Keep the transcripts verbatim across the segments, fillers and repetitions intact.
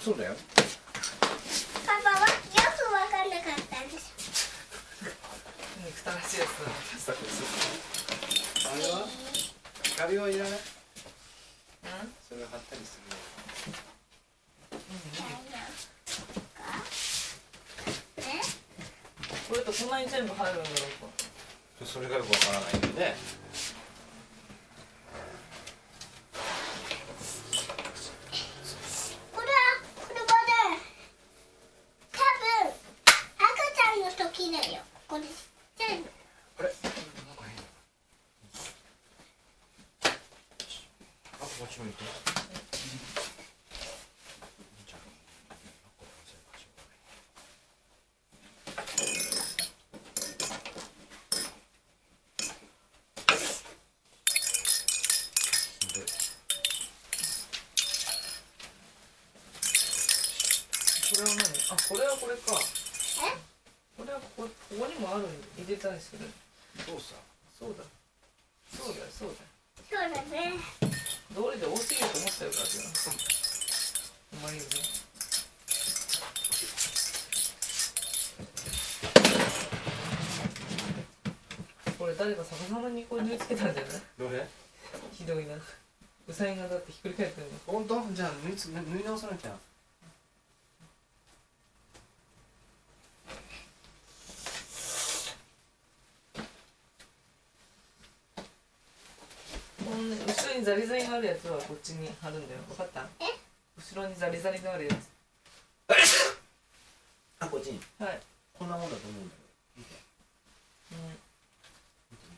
そうだよ。 パパはよくわかんなかったんです。 憎たらしいやつだ。 あれは壁はいらない。 うん？ それを貼ったりする。 これとこんなに全部入るんだろうか。 それがよくわからないんでね。 これはこれはね、多分赤ちゃんの時だよ。これちっちゃいの。 あれ？なんか変。あ、こっち向いて。 これは何？あ、これはこれか。 え？ これはここ、ここにもあるん入れたりする。 そうさ。 そうだ。そうだよ、そうだよ。 そうだね。 道理で多すぎると思ったよからじゃん。うまいよね。これ誰か逆さまにこれ縫い付けたんじゃない？ どれ？ ひどいな。ウサギがだってひっくり返ってるの。 本当？じゃあ縫いつ縫い直さなきゃ。 後ろにザリザリがあるやつはこっちに貼るんだよ。分かった？ え？ 後ろにザリザリがあるやつ。 あ、こっちに。 はい。 こんなもんだと思うんだけど。見て。 うん。 見て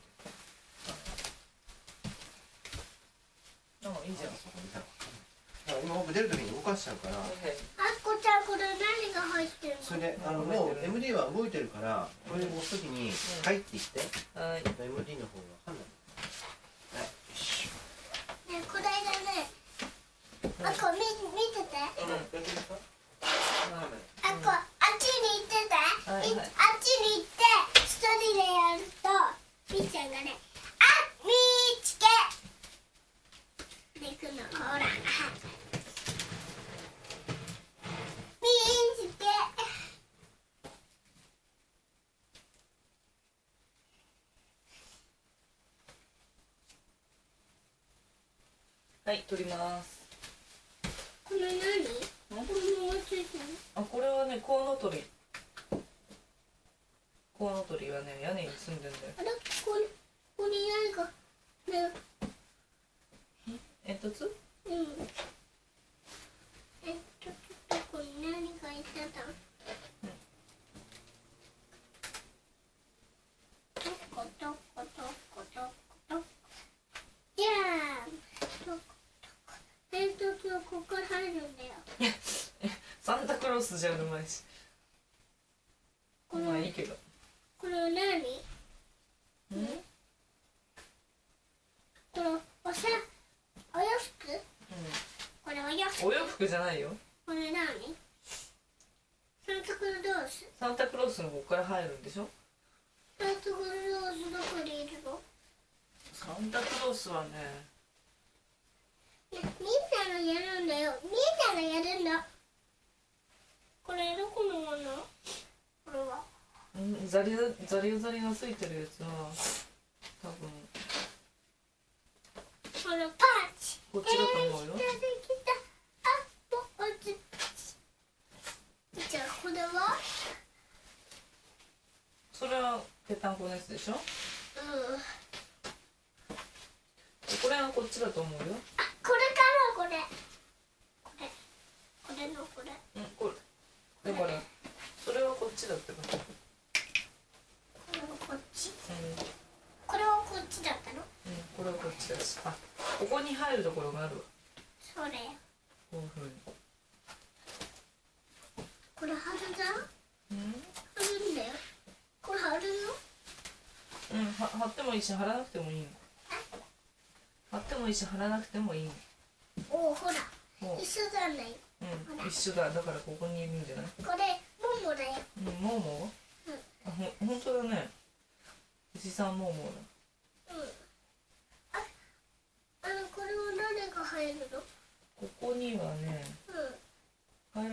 見て。 あ、いいじゃん。 そこ見たら。今僕出るときに動かしちゃうから。 あっこちゃんこれ何が入ってるの？ それであのもう エムディー は動いてるからこれを押すときに入っていって。 はい。 エムディー の方がわかんない。はい。よし。 ね、これだね。あっこ見見てて。 あのやってみますか？ あっこあっちに行ってて。 はいはい。 あっちに行って一人でやるとみーちゃんがね、あ、見つけで行くの。ほら。見つけ。 はい、取ります。 これ何？これもついてる。 あ、これはね、コウノトリ。コウノトリはね、屋根に住んでんだよ。 あれ、これこれ何かね。 煙突？ うん。えっとちょっとこれ何がいてた？どこどこどこどこどこ。じゃあ。どこどこ。煙突はここから入るんだよ。 サンタクロースじゃうまいし。 これまあいいけど。 これは何？ うん？ これおさお洋服？これお洋服？ お洋服じゃないよ。 これ何？サンタクロース。 サンタクロースのここから入るんでしょ。 サンタクロースどこにいるの？ サンタクロースはね。 みんながやるんだよ。みんながやるんだ。これどこのもの？これは。 うん、ザリザリザリがついてるやつは多分このパンチ。 こっちだと思うよ。 えー、できた。あ、ぼこっち。じゃあこれは？ それはぺったんこのやつでしょ。 うん。 これはこっちだと思うよ。 あ、これかな、これ。これ。これのこれ。 うん、これ。だからそれはこっちだってば。 これはこっち。 うん。 これはこっちだったの？ うん、これはこっちだし。あ、ここに入るところがあるわ。 それ。 こういうふうに。 これ貼るじゃん？ うん。 貼るんだよ。これ貼るの？ うん、は貼ってもいいし貼らなくてもいいの。貼ってもいいし貼らなくてもいいの。 おお、ほら。 もう一緒じゃない。 うん、一緒だ。だからここにいるんじゃない？ これももだよ。 うん、もうもう？ うん。 あ、ほん、ほんとだね。牛さんもうもうだ。 うん。あ、あのこれは何が入るの？ ここにはね、 うん。 入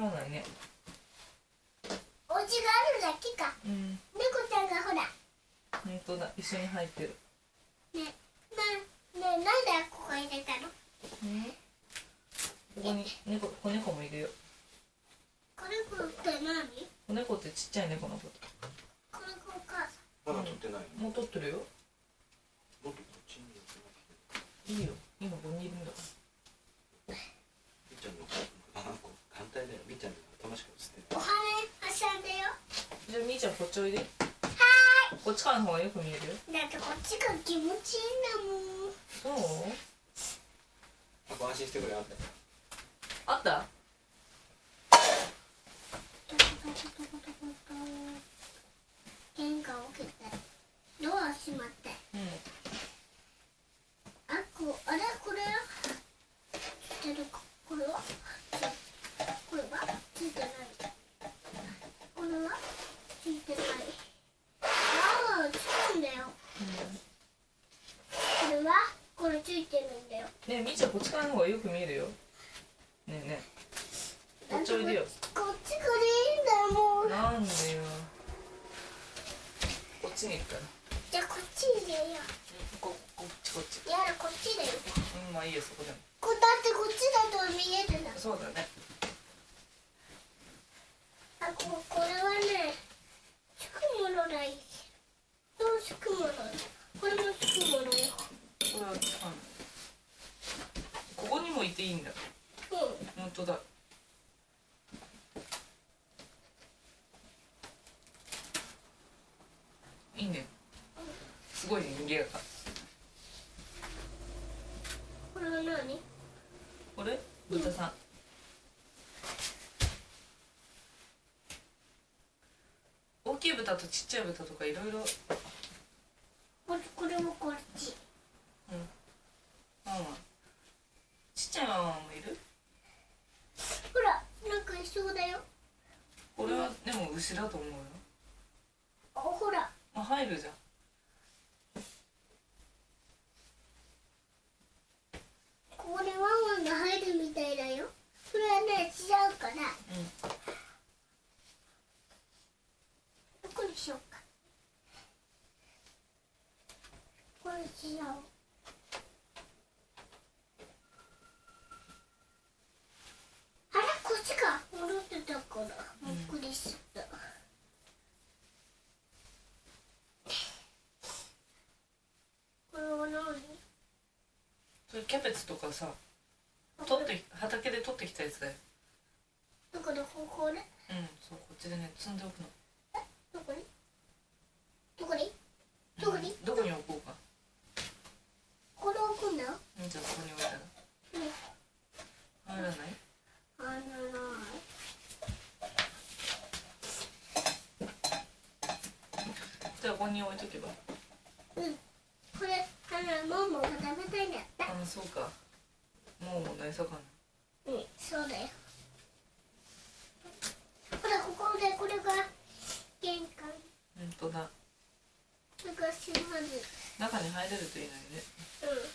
だけか。 うん猫ちゃんがほら。 本当だ、一緒に入ってる。 ね、な、ね、なんでここ入れたの？ うんここに猫、子猫もいるよ。 これ子って何？ 子猫ってちっちゃい猫のこと。 これ子お母さん。 まだ取ってないの？ もう取ってるよ。 もっとこっちに寄せなきゃ。 いいよ、今ここにいるんだかみっちゃんのあこ反対だよ。みっちゃんの頭しか映っておない。 花挟んだよ。 ら。じゃあみーちゃんこっちおいで。 はーい。 こっちからの方がよく見えるよ。 だってこっちが気持ちいいんだもん。 そうあ、ご安心してくれ。あったよ。 あった？ 玄関開けて、ドア閉まって。 うんあ、こ、あれ、これ。ついてるか、これは。これはついてない。これはついてない。ああ、つくんだよ。これは、これついてるんだよ。 ねえ、みーちゃんこっちからの方がよく見えるよ。ねえねえ、こっちおいでよ。 こっちからいいんだもん。 なんでよ。こっちに行くから。 じゃあこっちに入れよう。 ここっちこっち。 いやだこっちだよ。 うん、まあいいよ、そこでも。 こだってこっちだと見えるんだ。 そうだね。 あ、ここれはね、つくものだい。どうつくもの？これもつくものよ。 これはつかない。ここにもいていいんだ。 うん。 本当だ。いいね。すごいね、賑やか。 これは何？ これ豚さん。大きい豚とちっちゃい豚とかいろいろ。 これ、これもこっち。 うん。ワンワン。ちっちゃいワンワンもいる？ ほら、なんか一緒だよ。 これはでも牛だと思うよ。 あ、ほら。 あ、入るじゃん。 ここにワンワンが入るみたいだよ。それはね、違うから。 うん。 どこにしようか。これ違う。あれ、こっちか。戻ってたからびっくりした。これは何？ それキャベツとかさ、取って畑で取ってきたやつだよ。 どこでここで？ うん、そう、こっちでね、積んでおくの。 どこに？どこに？どこに？ うんどこに置こうか。 これ置くんだよ。 うん、じゃあそこに置いたら。 ね。 入らない？ あらら。 じゃあここに置いとけば。 うん。これ、あの、ももが食べたいんだった。 あ、そうか。もうの餌かな。 うん、そうだよ。ほら、ここでこれが玄関。 本当だ。 これが閉まる。 中に入れるといいのにね。 うん。 うん。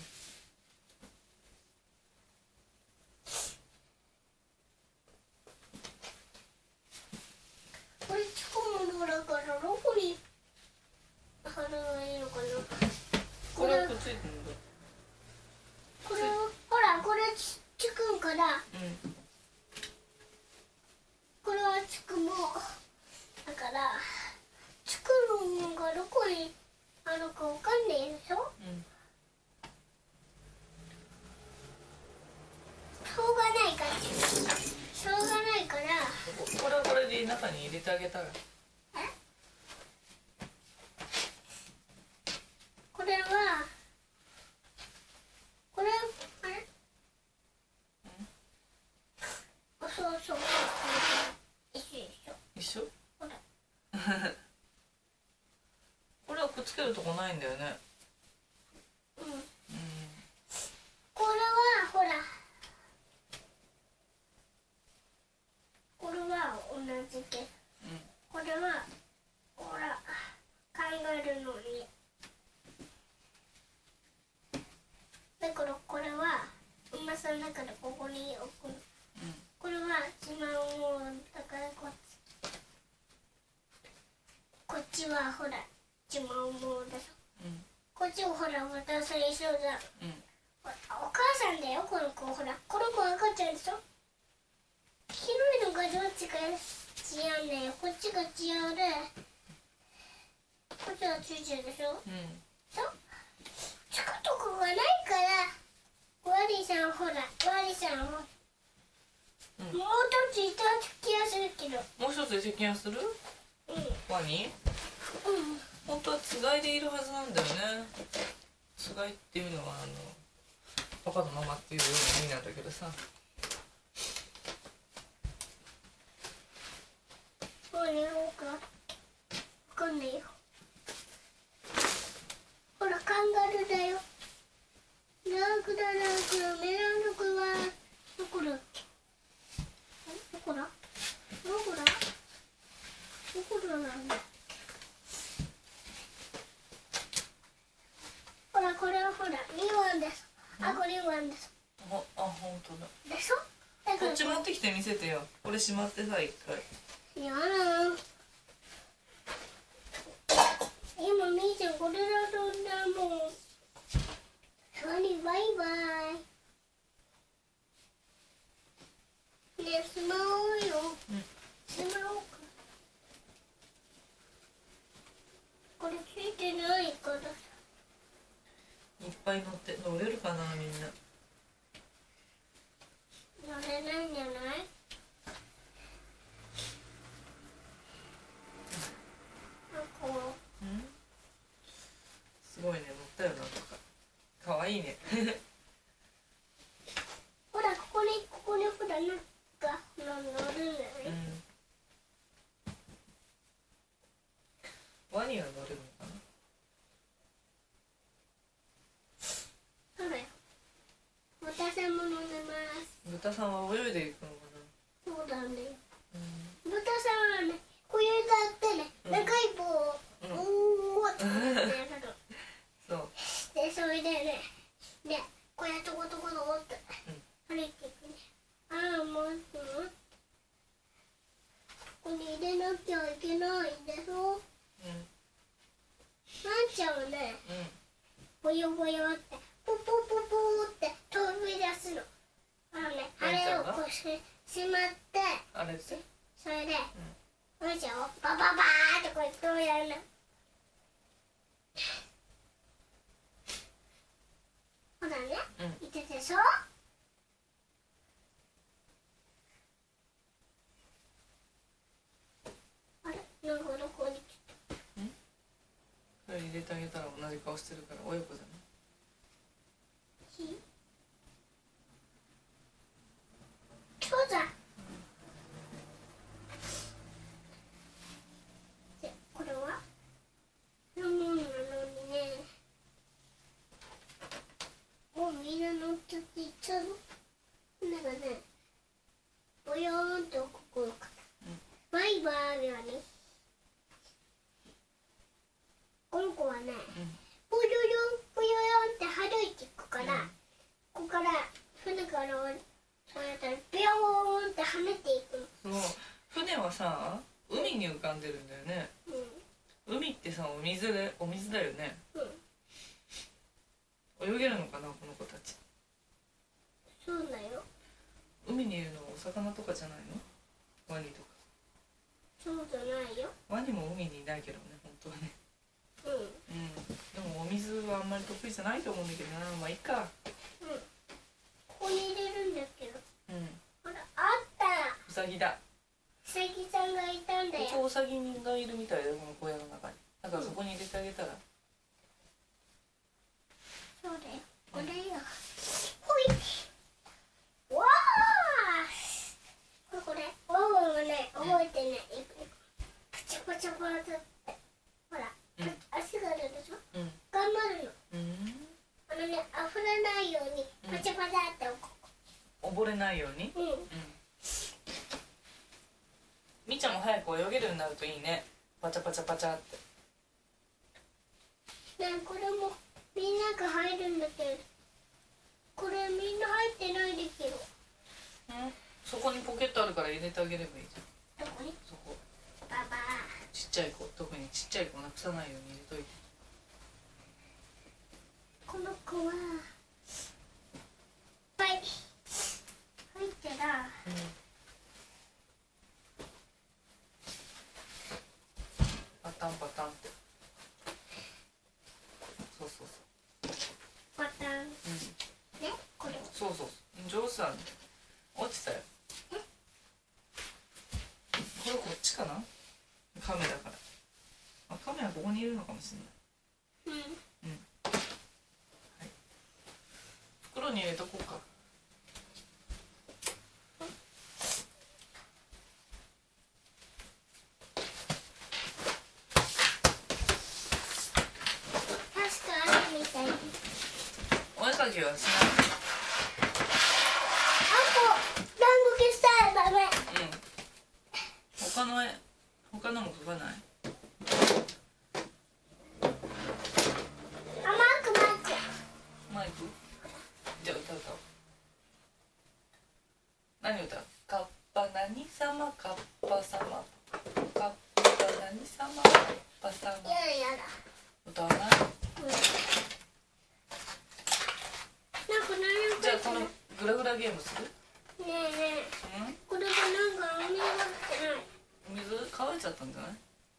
これつくものだからどこに貼るのがいいのかな。 これはくっついてるんだ。 これほらこれつつくんから、 うん。 これはつくもだからつくのがどこにあるかわかんないでしょ。 うん。 しょうがないからしょうがないからこれはこれで中に入れてあげたら。 これはこれあれ、うん、そうそう一緒一緒。 一緒？ ほらこれはくっつけるとこないんだよね。 うん。 うん。 これはほらこれは同じけど、 うんこれはほら考えるのにだからこれは馬さんだからここに置くの。 うん。 これはしまうもんだからこっち。 はほら一番思うだろ。 うんこっちもほらまた最初だ。 うんお母さんだよこの子。ほらこの子赤ちゃんでしょ。黄色いのがどっちか違うんだよ。こっちが違うでこっちがついてるでしょ。 うんそうつくとこがないからワリさんほらワリさんは、 うんもう一ついた気がするけど。 もう一つで接近するうんワニうん本当はつがいでいるはずなんだよね。つがいっていうのはあのパパとママっていうような意味なんだけどさ。 もうやろうか。わかんないよ。ほらカンガルーだよ。ラクダラクダメランドクはどこだ。どこだ。どこだ。どこだなんだ。ほらこれはほらリワンです。あこれリワンです。 ああ本当だ。 でしょ。だからこっち持ってきて見せてよ。これしまってさ一回。 やだ。今みーちゃんこれだとんだもん。ワニバイバイ。ねえスマホよ。 うんスマホか。これついてないから。 いっぱい乗って乗れるかなみんな。 乗れないんじゃない？こう。 うんすごいね乗ったよなんとか。かわいいね。 ほらここにここにほらなんか乗るんだようね。 んワニは乗れるのかな。 そうだよ。豚さんも乗れます。 豚さんは泳いでいくのかそうなんだよ。 な。 豚さんはね、こういうだってね、 うん長い棒を、 うんおーってやるの。 そうで、それでね、ね、こうやってコトコトコって歩いていくね。ああ、もう、ここに入れなきゃいけないんでしょ。 うんなんちゃんはね、 うんぼよぼよって、ポポポポって飛び出すの。あのね、あれをこうししまって、 あれってそれで、ワンちゃんをバババーってこうやってやるの。ほらね、 うんいてでしょ。あれ、なんかどこに来それ入れてあげたら同じ顔してるから親子じゃない。 た？そうだ。で、これは飲むのにね、もうみんな乗っちゃっていっちゃうの。なんかね、ぼよーんとここから、バイバーイはね、この子はね、 うんぽよよんぽよよんって歩いていくから、 うんここから船からそうやったらビョーンって跳ねていくの。 そう船はさ海に浮かんでるんだよね。 う海ってさお水でお水だよね。 ん、うん、 泳げるのかなこの子たち。 そうだよ。 海にいるのはお魚とかじゃないの。ワニとか。 そうじゃないよ。 ワニも海にいないけどね本当はね。 うん、 うんでもお水はあんまり得意じゃないと思うんだけどな。まあいいか。 うん。ここに入れるんだけど。 うんほら、あった。 ウサギだ。 うさぎさんがいたんだよ。 ここウサギがいるみたいだよこの小屋の中に。だからそこに入れてあげたら。 そうだよ。これよ。ほい。わー。これこれ。ワンワンがね、覚えてね。パチャパチャパチャって。ほら、 うん足があるでしょ。 うん頑張るの。 うんあのね、溢れないようにパチャパチャってこ溺れないように。 う。うん。 うんみーちゃんも早く泳げるようになるといいね。パチャパチャパチャって。 ね、これもみんなが入るんだけど、これみんな入ってないでけど。 うんそこにポケットあるから入れてあげればいいじゃん。 どこに？ そこババちっちゃい子特にちっちゃい子なくさないように入れといて。 この子はいっぱい入ったら、 うん、パタンパタンって。そうそうそう。 パターン、 うん、 ね、これそうそうそう、上手だね。落ちたよ。これこっちかな、カメラから。あ、カメラここにいるのかもしれない。 うん、 うん、はい、袋に入れとこうか。 確かあるみたい。 お絵かきはしあと団子消したらダメ。 ない。うん、他の絵、他のも描かない。 あ、マークマーク。 マイク。じゃあ歌う歌おう。何歌う？カッパ何様カッパ様カッパ何様カッパ様。 やだやだ。 歌わない？ うん。なんか何じゃあこのグラグラゲームする？ ねえねえ、 うん？ これがなんかお水がってない。 水乾いちゃったんじゃない？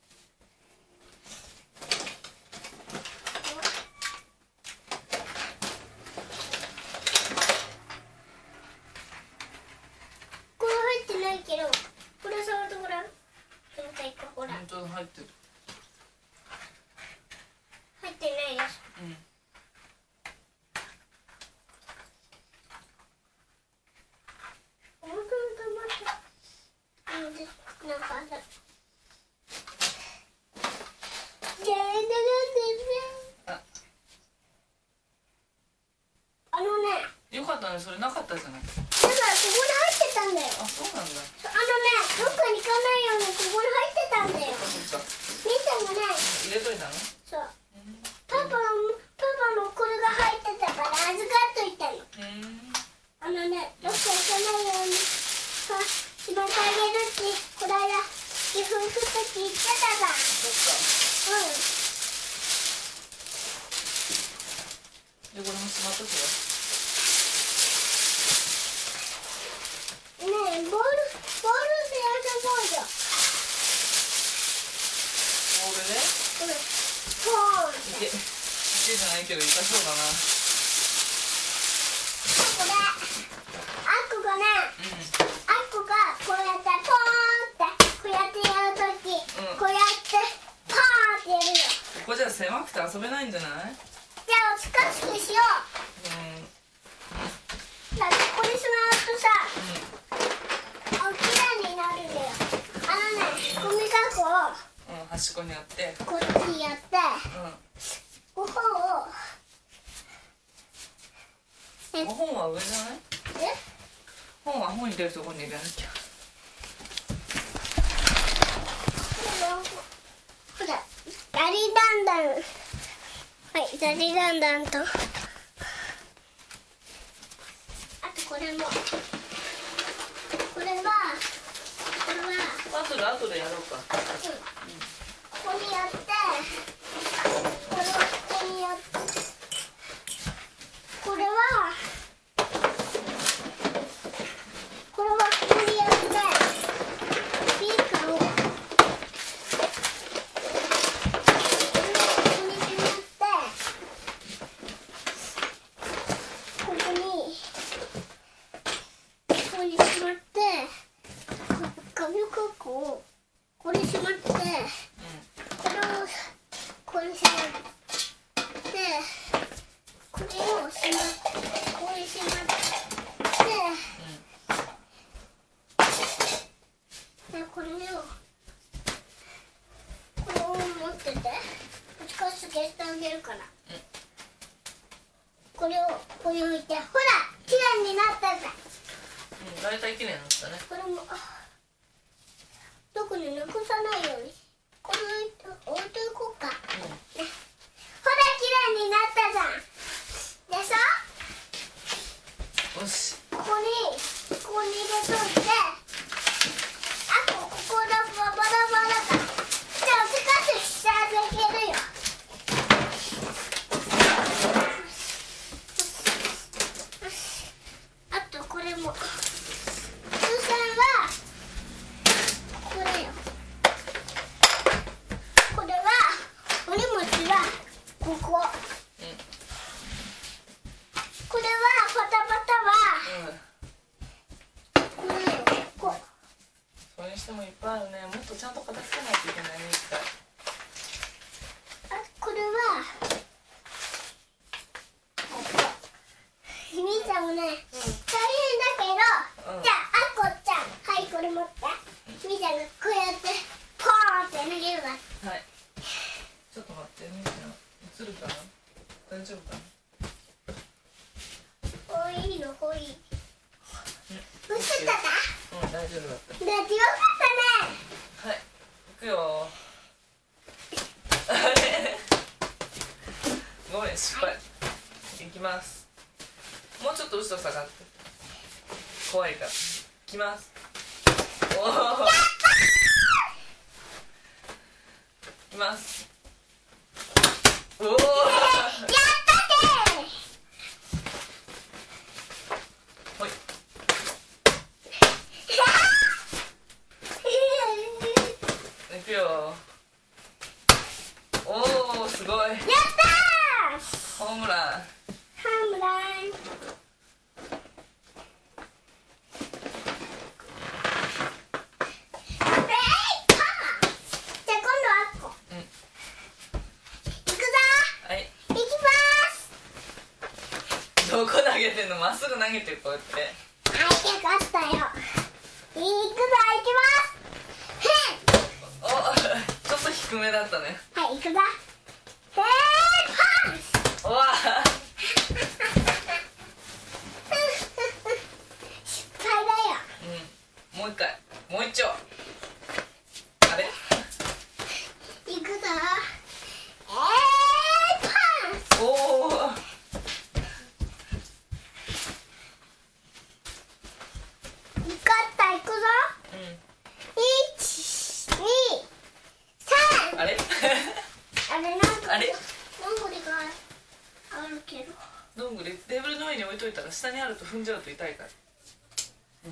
これ入ってないけど、これ触ってごらん。全体かほら、 本当に入ってる。 入ってないです。 うん。 本当に溜まった。うん、で、なんかある。じゃあ、なんでね。 あ、 あのね、 よかったね。それなかったじゃない。 だからここに入ってたんだよ。 あ、そうなんだ。 あのね、どっかに行かないようにここに入ってたんだよ。 そっか。 みーちゃんがね、 入れといたの？ そう。パパの、パパのこれが入ってたから預かっといたの。 うん。 あのね、どっか行かないようにさ、しまってあげるってこの間岐阜行く時言ってたじゃん。 そっか。で、これもしまっとくよ。 うん。ねえ、ボール、ボールで遊ぼうよ。 ボールで？ うん。ポーン。 いけ、いけじゃないけど痛そうだな。 これ、あっこがね、 うん。 あっこがこうやってポーンってこうやってやるとき、 うんこうやってパーンってやるよ。 ここじゃ狭くて遊べないんじゃない？ じゃあ、スカスカしよう。 うん。 だってこれしまうとさ、あ、きれいになるんだよ。あのね、ゴミ箱をうん、うん、端っこにあって。 こっちにやって、 うごほんをえん。本は上じゃない？ え本は本入れるところに入れなきゃ。 ほら、ダリダンダン。はい、ダリダンダンと。あとこれも。これは、これは、 後で後でやろうか。 うん、ここにやって、これをここにやって、これは、これはここにやって、ビーカーを、ここにしまって、ここに、ここにしまって、紙コップをこれしまって、これをこれしまって、これをしまって、これしまって、でこれをこれを持ってて、こっちから消してあげるから、これをここに置いて、ほらきれいになったじゃん。 うん、だいたい綺麗になったね。 これもどこになくさないようにこれ置いておこうか、ね、ほらきれいになったじゃんでしょ。 よし。 ここにここに入れといて、あとここだババラバラだ。じゃあおせかししちゃね、大変だけど、 うんじゃああこちゃん、はいこれ持ってみーちゃんがこうやってポーンって投げるわ。 はい。ちょっと待って、みーちゃん映るかな。大丈夫かな。 おいいのほい。映ったか？ うん、大丈夫だった。 だってよかったね。 はい、行くよー。ごめん、失敗。行きます。もうちょっと後ろ下がって。怖いから。行きます。おお。行きます。おお。 やったほい。行くよ。おお、すごい。 やったー。 ホームラン。 ハムラン。 どこ投げてんの？まっすぐ投げてる、こうやって。 はい、よかったよ。いくぞ、いきます。 お、ちょっと低めだったね。 はい、いくぞ。へー、パンチ。 うわ失敗だよ。 うん、もう一回、もう一丁。あれ？ いくぞ。えー、パンチ。 おお。あれあれなんかあれどんぐりがあるけど、 どんぐりテーブルの上に置いといたら下にあると踏んじゃうと痛いから。うん、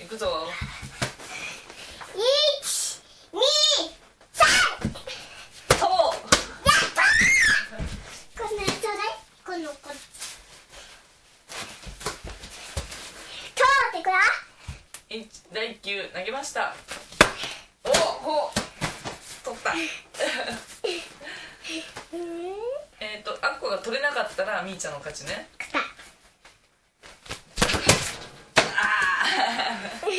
いくぞ。 いち、に、さん。 そう。 やったー。このちょうだい。このこ通ってくらいちだいいっきゅう投げました。おほ取った。えっとあっこが取れなかったらみーちゃんの勝ちね。あー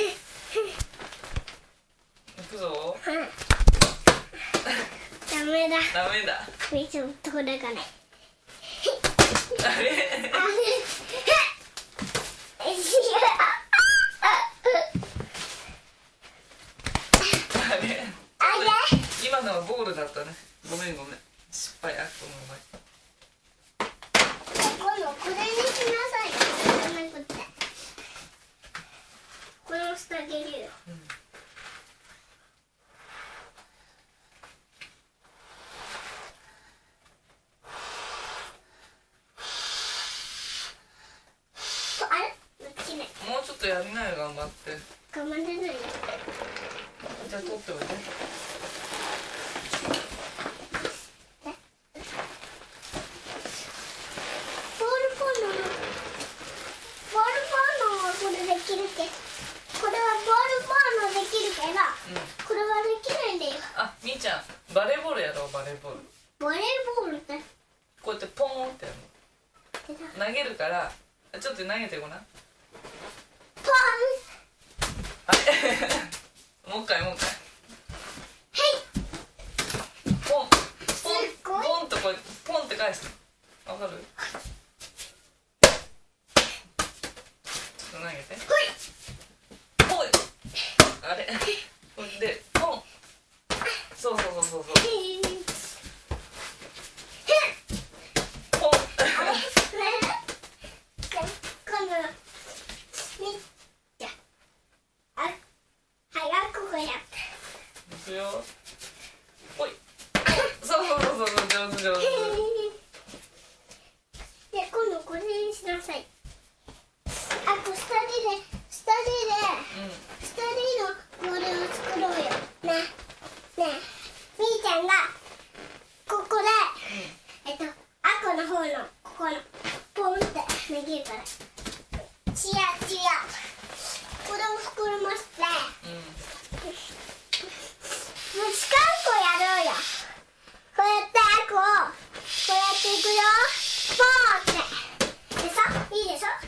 いくぞ。 ダメだ。 ダメだ。 みーちゃん取れがない。 あれあれあれあれ今のはボールだったね。ごめんごめん、失敗。あっこの今度これにしなさい。じゃなくてこれをしてあげるよ。 うん、 あれできない。 もうちょっとやりなよ、頑張って。 頑張れないよ。 じゃあ取っておいて。 ボールポンのボールポンのはこれできるけど、これはボールポンのできるけど、 うん、 これはできないんだよ。 あ、みーちゃんバレーボールやろう。バレーボールバレーボールってこうやってポーンってやるの。投げるからちょっと投げてごらん。 ポあれもう一回もう一回。ポンポンすっごいポンとこうポンって返すの。わかる？ちょっと投げて。ほい。あれほんでポン。そうそうそうそうそう。 ンポン。 今度みじゃあ、はい、あここやっていくよ。ほい。そうそうそうそう、上手上手。 で今度これにしなさい。あこスタディでスタディで、 うん。 スタディのボールを作ろうよ。ねねみーちゃんがここで、えっとあこの方のここのポンって投げるから、チヤチヤこれを膨らませて、 うん。 もうしかんこやろうよ。こうやってあこをこうやっていくよ。ポーンってでさ、いいでしょ。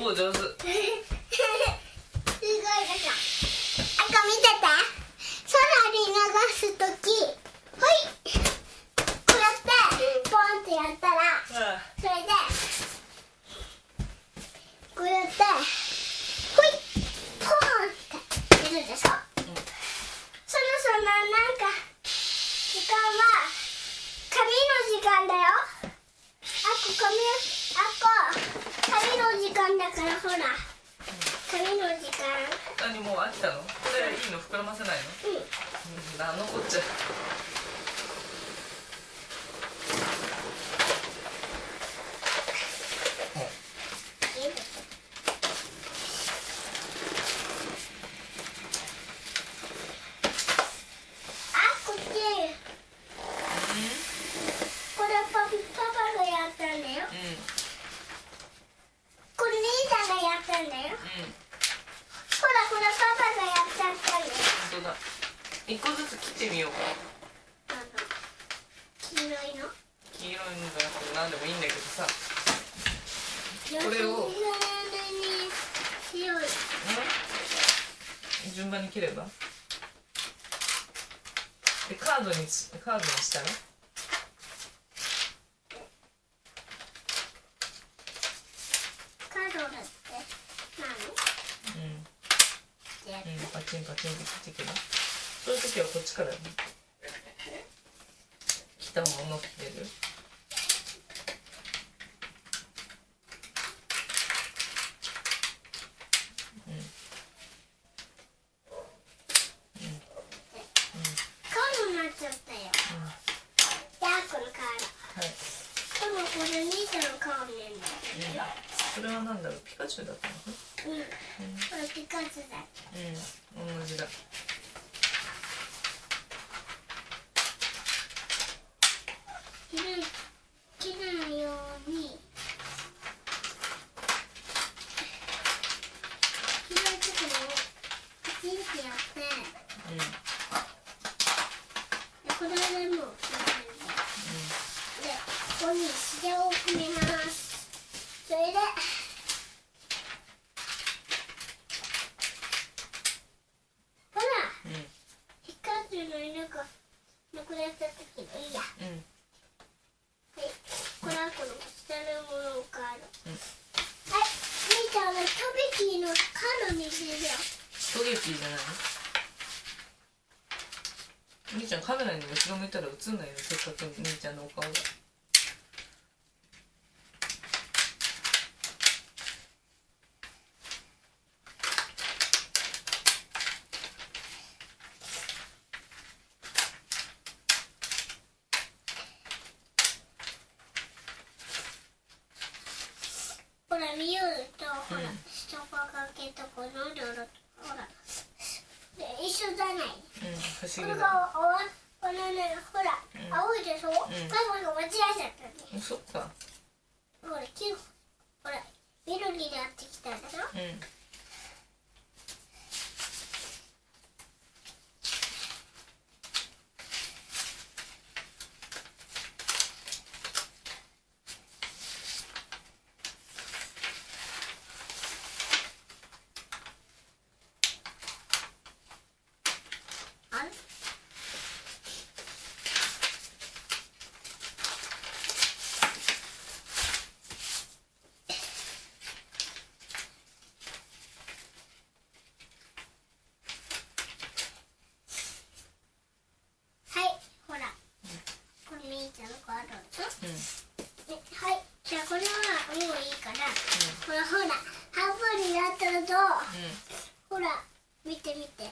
お上手。 すごいでしょ。あか見てて。空に流すとき、ほいこうやってポンってやったら、それでこうやってほいポンって出るでしょ、うん、そのそのなんか時間は紙の時間だよ。あこ紙あこ紙の時間だからほら、紙の時間。 何もう飽きたの？これいいの？膨らませないの？うん。なんのこっちゃ。 あこっち。これパパパがやったんだよ。うん。これ兄さんがやったんだよ。うん。ほらこれパパがやっちゃったんだよ。 本当だ。一個ずつ切ってみようか。 あの黄色いの。 黄色いのじゃなくて何でもいいんだけどさ。 これを。強い。 順番に切れば。でカードにカードにしたら。 カードだって何？うん。うん、 パチンパチンって切っていけば。そういう時はこっちからね。切ったまま乗っける。うん。うん。 カードになっちゃったよ。じゃあこのカード。はい。でもこれ兄さんの顔見えるんだよ。 それはなんだろう、ピカチュウだったのかな。うん。 これピカチュウだ。 うん、同じだ。 切る切るように。切るときにパチンってやって。うん。でこれでもう切れるんだよ。うん。でここにシデを組みます。それで。なくなった時のいいや。うん。はい。これはこの下のものをカード。うん。はい。兄ちゃんのトビキーのカードにするよ。 トゲピーじゃないの？兄ちゃんカメラに後ろ向いたら映んないよ。せっかく兄ちゃんのお顔が。 ほら見よるとほら、うん、下ばかけとこの色ほらで一緒じゃない。うん、 不思議だ。 これがおわこのねほら、うん、青いでしょ。うん、パパが間違えちゃったね。 そっか。 ほらきほら緑になってきたでしょ。うん。 はい、じゃあこれはもういいから、うん、これほら半分になったのと、うん、ほら見て見て。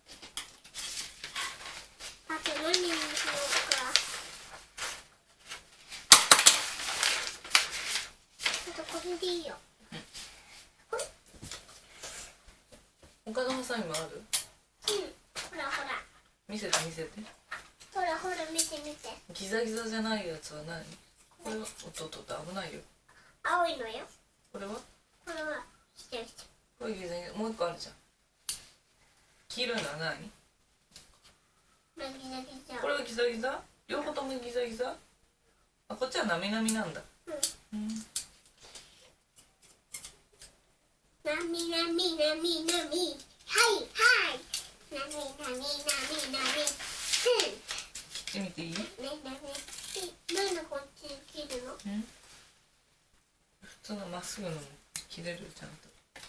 あと何にしようか。あとこれでいいよ。 うん、他のハサミもある？ うん、ほらほら。 見せて見せて。 ほらほら見て見て。 ギザギザじゃないやつは何？これはおっとっと危ないよ。 青いのよ。 これは？ これはしてるして。 これギザギザもう一個あるじゃん。黄色いのは何？ ギザギザ。 これはギザギザ？両方ともギザギザ？あ、こっちはなみなみなんだ。うん。うん。 なみなみなみなみはいはいなみなみなみなみ切ってみていい？ ねなみなんでこっちに切るの？ うん普通のまっすぐのも切れるちゃんと、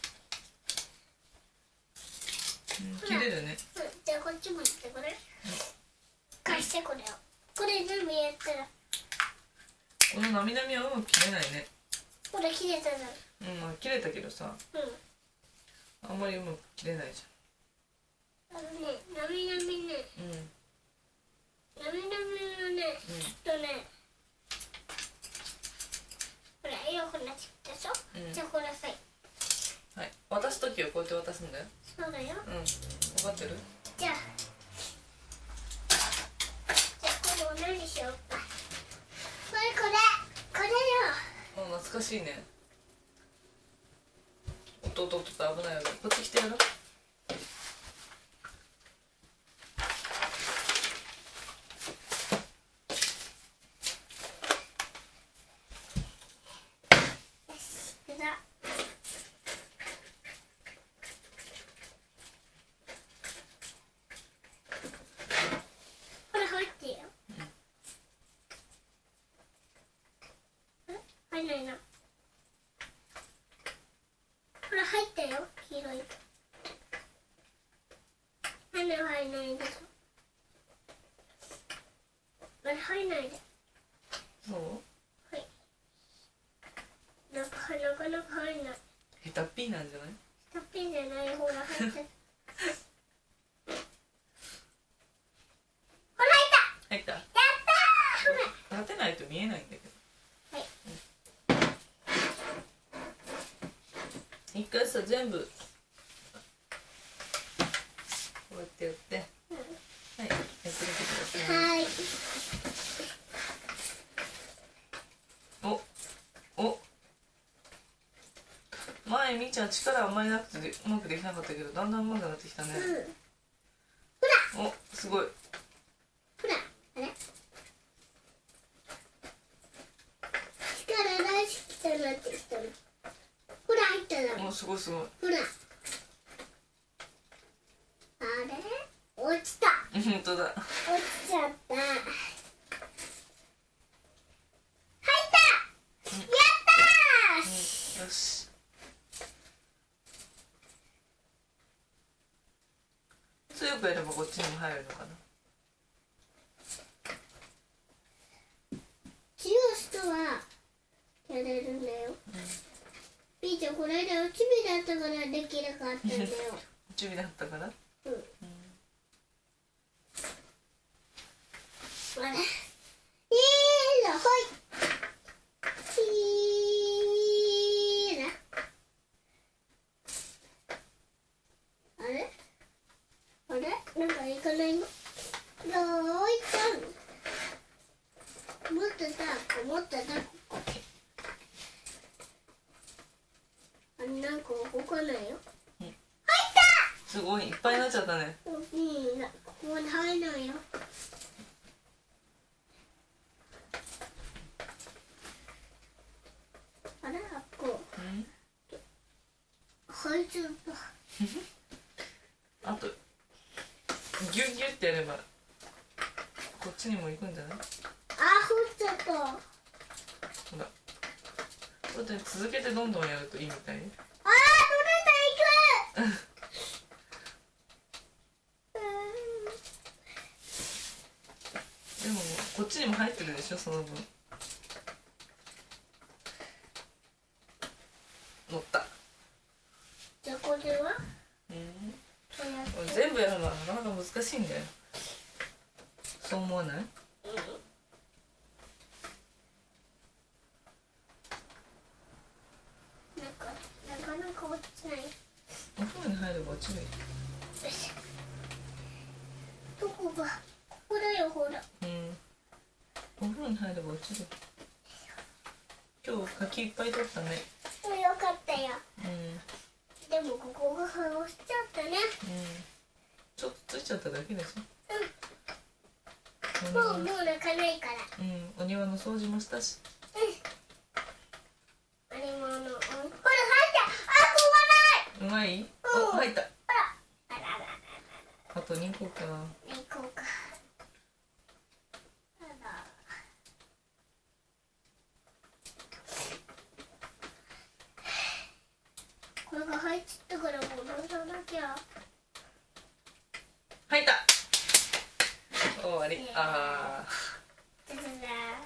うん、切れるね。 うん、じゃあこっちもやってこれ、うん、貸してこれをこれ全部やったらこのなみなみはうまく切れないね。 ほら切れたな。 うんまあ切れたけどさ、 うんあんまりうまく切れないじあのね、なみなみね、 ゃん。うんなみなみのね、とね、ほら、よくなっちゃったでしょ、 うん、 じゃあこれさい。 はい、渡すときはこうやって渡すんだよ。 そうだよ。 うん、分かってる？ じゃあ、じゃあこれを何しようか。これこれ、これよ。 もう懐かしいね。弟と危ないよね。こっち来てやろう。 入んないな。ほら入ったよ、黄色い。なんで入んないんだろう。あれ入んないで。 そう？ はい。なんかなかなか入んない。 ヘタっぴーなんじゃない？ ヘタっぴーじゃない、ほら入った。ほら入った。 入った。 やったー。ほら。 立てないと見えないんだけど。一回さ全部こうやってやって、うん、はいやってみてください。 はい。 おお前みーちゃん力あんまりなくてうまくできなかったけどだんだんうまくなってきたね。うん、ほらおすごい。 ほらあれ力大好きだなってきたの。ほら入ったな。 おすごいすごい。 ほらあれ落ちた。 本当だ。 落ちちゃった。入った、うん、やったー、 うん、よし強くやればこっちにも入るのかな。 強い人はやれるんだよ。ピーちゃんこの間おちびだったからできなかったんだよ。 おちびだったから。 うん。うん、あれ。いいのほい。いいな。あれ。あれ。なんかいかないの。どういったの。もっとだ。もっとだ。ここ。なんか動かないよ。うん、入った。 すごいいっぱいになっちゃったね。 うん、ここに入らないよ。あれ、あっこ。うん。入っちゃった。 あとギュッギュッってやればこっちにも行くんじゃない？あ、 降っちゃった。ほら。こうやって続けてどんどんやるといいみたい。 あー、取れた、いく。 でもこっちにも入ってるでしょ、その分。乗った。 じゃあこれは？ うん。全部やるのはなかなか難しいんだよ。そう思わない？うん。 落ちない。 お風呂に入れば落ちるよ。 よし。どこが？ほらよほら。 うん。お風呂に入れば落ちる。今日柿いっぱい取ったね。 うん、よかったよ。 うん。 でもここが剥がしちゃったね。うん。 ちょっとついちゃっただけでしょ。 うん。もうもう泣かないから。 うん。お庭の掃除もしたし。 うん。あれもあの、うん、ほら入った。あ、ここがない。 ない？お、入った。 あらあらあらあとにこかな。 行こうか。あらこれが入っちゃったから戻さなきゃ。 入った。終わり。あだだだ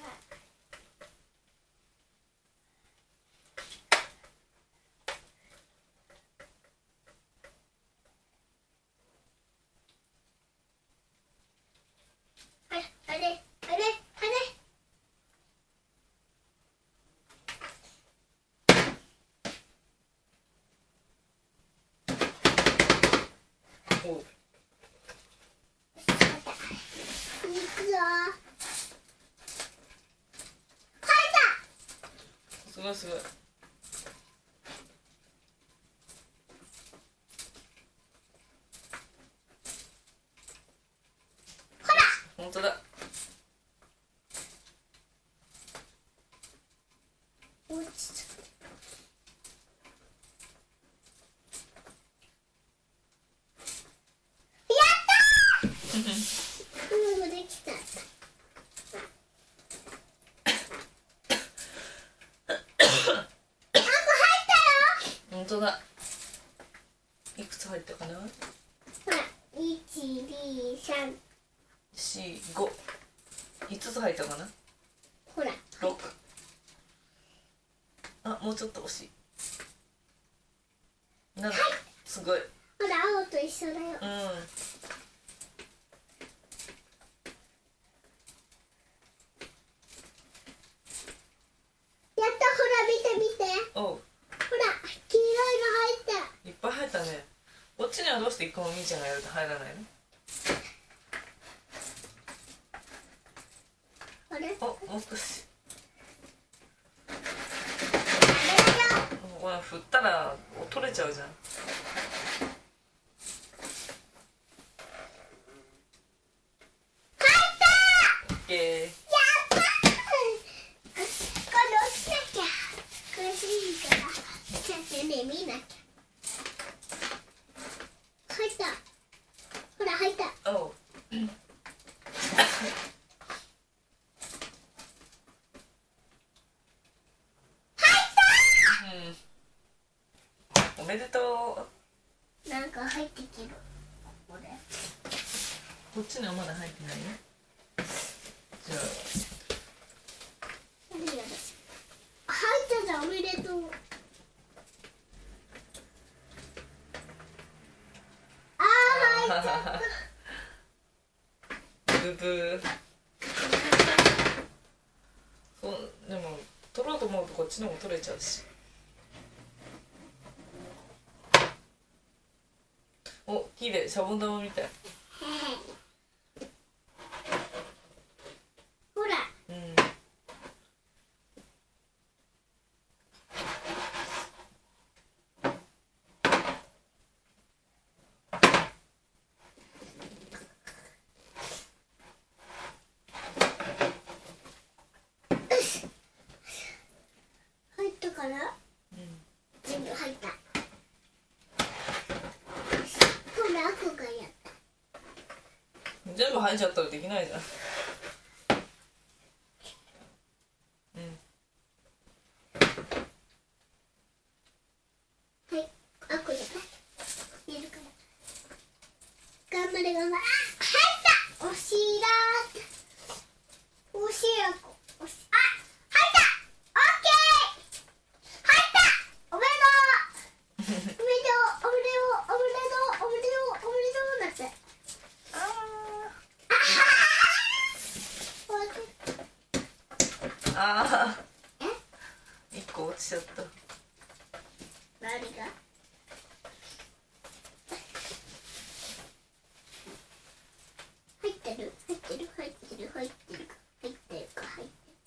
あれあれあれあれー。お。 行くぞ。入った。 すごいすごい。 ほら本当だ。 落ちた。やったー。うん、できた。 本当だ。いくつ入ったかな？ ほら、いち、に、さん。 四、五。五つ入ったかな？ ほら、 六。あ、もうちょっと惜しい。七。すごい。 ほら、青と一緒だよ。 うん。 やっとほら、見て見て。 おう。 ほら、黄色いの入っいっぱい入ったね。こっちにはどうして一個もみーちゃんがやると入らないの？ た。あれ、 お、もう少し。これ振ったら取れちゃうじゃん。オッケー。 やったー。これ落ちなきゃ。苦しいから。ちょっとね、見なきゃ。入った。ほら、入った。 おう。うん。おめでとう。 なんか入ってきる。これ。 こっちにはまだ入ってないね。じゃあ。 何やる。入ったじゃん、おめでとう。あー、入っちゃった。 ブブー。そうでも取ろうと思うとこっちのも取れちゃうし。お、綺麗、シャボン玉みたい。 ほら、 うん。 入ったかな。 うん。 全部入った。ほら、赤がやった。 全部入っちゃったらできないじゃん。うん。 はい、赤だね。いるから。頑張れ、頑張れ。あ、入った。惜しいなー。惜しい赤。惜しい。あ、入った。オッケー。入った。おめでとう。おめでとう。おめでとう。おめでとう。おめでとう。おめでとう。だって。 あ終わった。 あ。あえ？ あ。一個落ちちゃった。 何が？入ってる？入ってる？入ってる？入ってるか？入ってるか？入ってる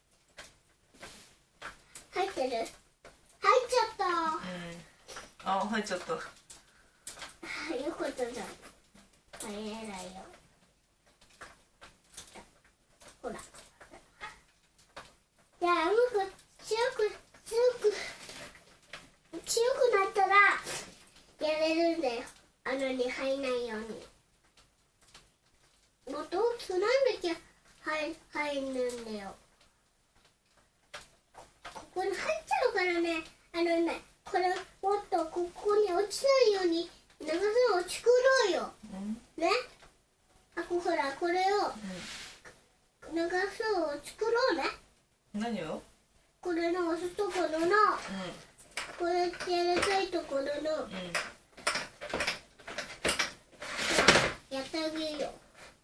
か？入ってる？入っちゃった。 うん。ああ、入っちゃった。 よかったじゃん。あれ偉いよ。ほら。じゃあ、うまく強く強く強くなったらいんだよ。ここに入っちゃうからね。あのね、これもっとここに落ちないように長さを作ろうよ。ね。あ、こほらこれを長さを作ろうね。 何を？ これの押すところの、 うん、 こうやってやりたいところの、 うん、 やってあげるよ。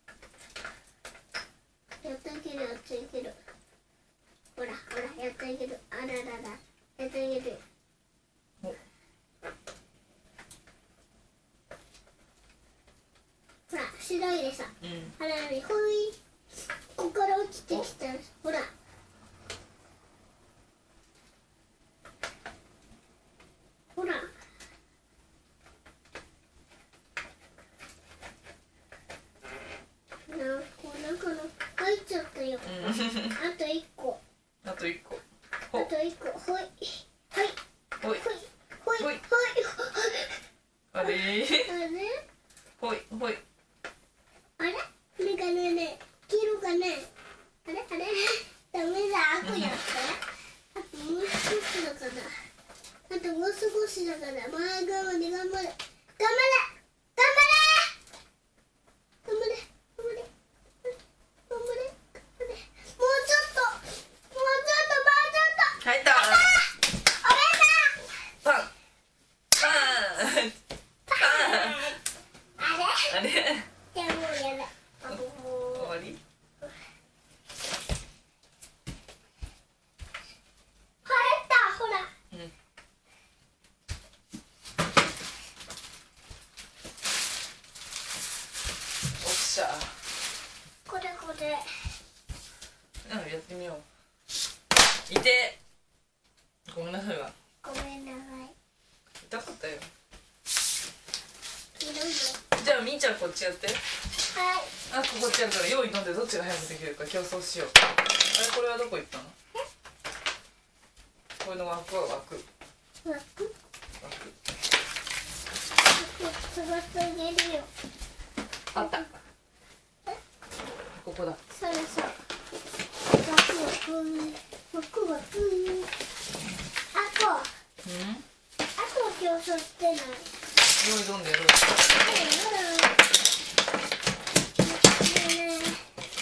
やってあげる、やってあげる。ほらほらやってあげる。あらららやってあげるよ。 お、 ほら白いでさ、 うん、 あららほい、ここから落ちてきた。ほらほらな、こう中の入っちゃったよ。 うん、 あと一個。 あと一個。 あと一個。ほい。はい。 ほい。 ほい。ほい。 ほいほい。 あれあれ？ ほい、ほい。 あれ？目がねね、黄色がね。あれあれ？ダメだ。あとやって。あともう少しだから。あともう少しだから。まあ頑張れ頑張れ。頑張れ。頑張れ。頑張れ。頑張れ。頑張れ。頑張れ。もうちょっと。もうちょっと。もうちょっと。 入った。 おめでとう。 パン。パン。パン。 あれ？ あれ？ じゃあもうやだ。あ、もう。 終わり？ 帰ったほら。 うん。おっしゃ。 これこれ。 うん、やってみよう。いて。ごめんなさいわ。 ごめんなさい。 痛かったよ。 ひどいよ。 じゃあみーちゃんこっちやって。 はい。 あ、こっちやるから用意どんでどっちが早くできるか競争しよう。あれこれはどこ行ったの？これの枠は枠。 枠？ 枠。 つばつあげるよ。 あった。ここだ。 そうそう。枠枠枠枠。あこ。 うん？ あこ競争してない。 用意どんでやろう。 ねえねえ。分かった。みーちゃんが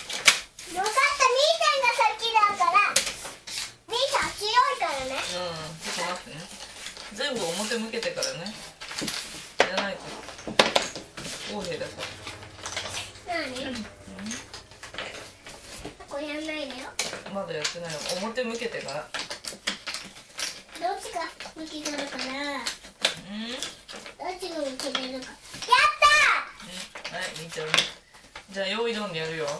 先だから。みーちゃん強いからね。 うん、ちょっと待ってね。全部表向けてからね。じゃないと。横柄だから。 なに？これやんないでよ。 まだやってないよ。表向けてから。 どっちが向きなのかな。 うん？ どっちが向きなのか。やったはい、みーちゃん。じゃあ用意どんでやるよ。 ー。はい。よ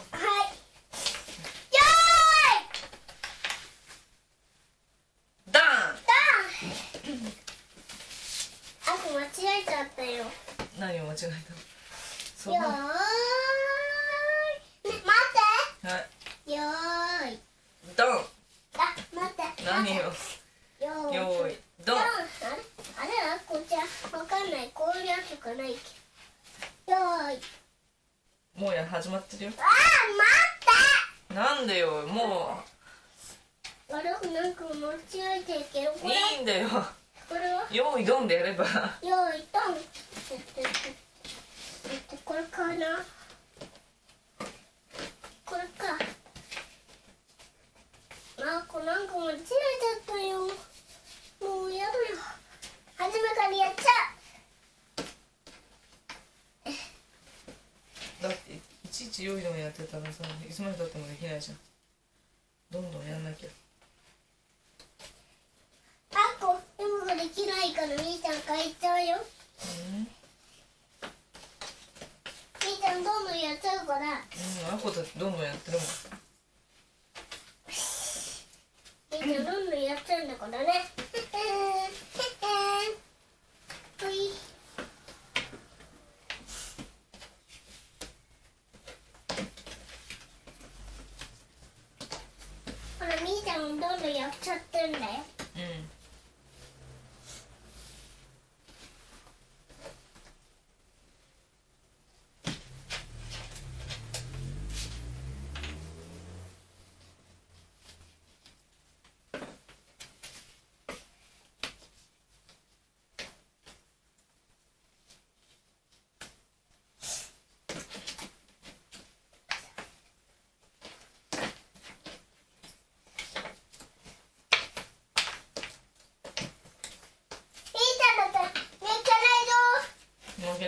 ーい。 ダン。 ダン。あと間違えちゃったよ。 何を間違えたの？そよーい。 んな。 ね、待って。 はい。 よーい。 ドン。 あ、待って。 何よ。 よーい。 用意ドン。 あれあれな、こっちはわかんない。こういうやつかないけど。よーい。 もうや始まってるよ。 あー、待なんでよ、もって。悪くなんか間違えてるけど、こう。 れ。 いいんだよ。 これは。 用意ドンでやれば。 よーい、ドン。えっと、えっと、えっと、これかな。これか。あ、これなんか間違えちゃったよ。もうやだよ。初めからやっちゃだっていちいち用意ドンやってたらさ、いつまでたってもできないじゃん。どんどんやんなきゃ。 う。あっこ、今ができないからみーちゃん帰っちゃうよ。 うん？ みーちゃんどんどんやっちゃうから。 うん、あこだってどんどんやってるもん。 みーちゃんどんどんやっちゃうんだからね。ほい。ほらみーちゃんもどんどんやっちゃってるんだよ。 うん。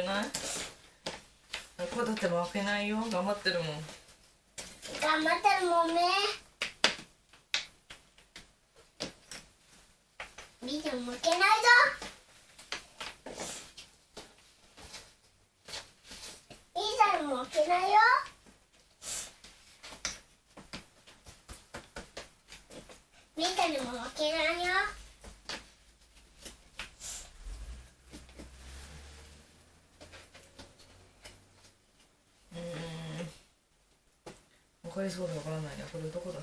ない？こうだって負けないよ。頑張ってるもん。 頑張ってるもんね。みーちゃん負けないぞ。みーちゃんも負けないよ。みーちゃんにも負けないよ。 わかりそうでわからないね。これどこだ？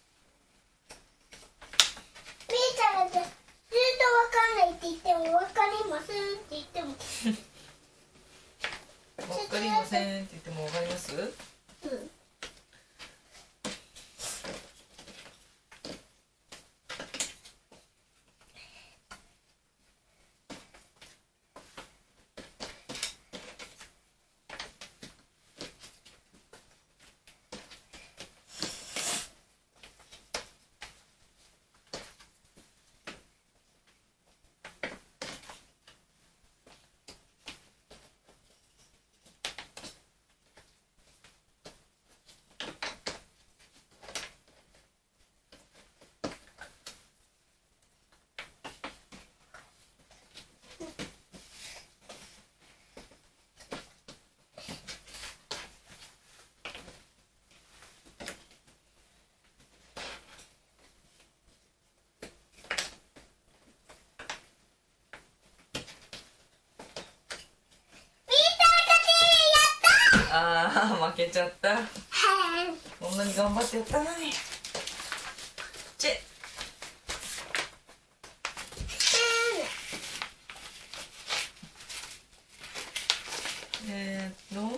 みーちゃんがずっとわかんないって言ってもわかりませんって言ってもわかりませんって言ってもわかります？ うん。 ああ、負けちゃった。 はい。 こんなに頑張ってやったのに。チェ。えーっと。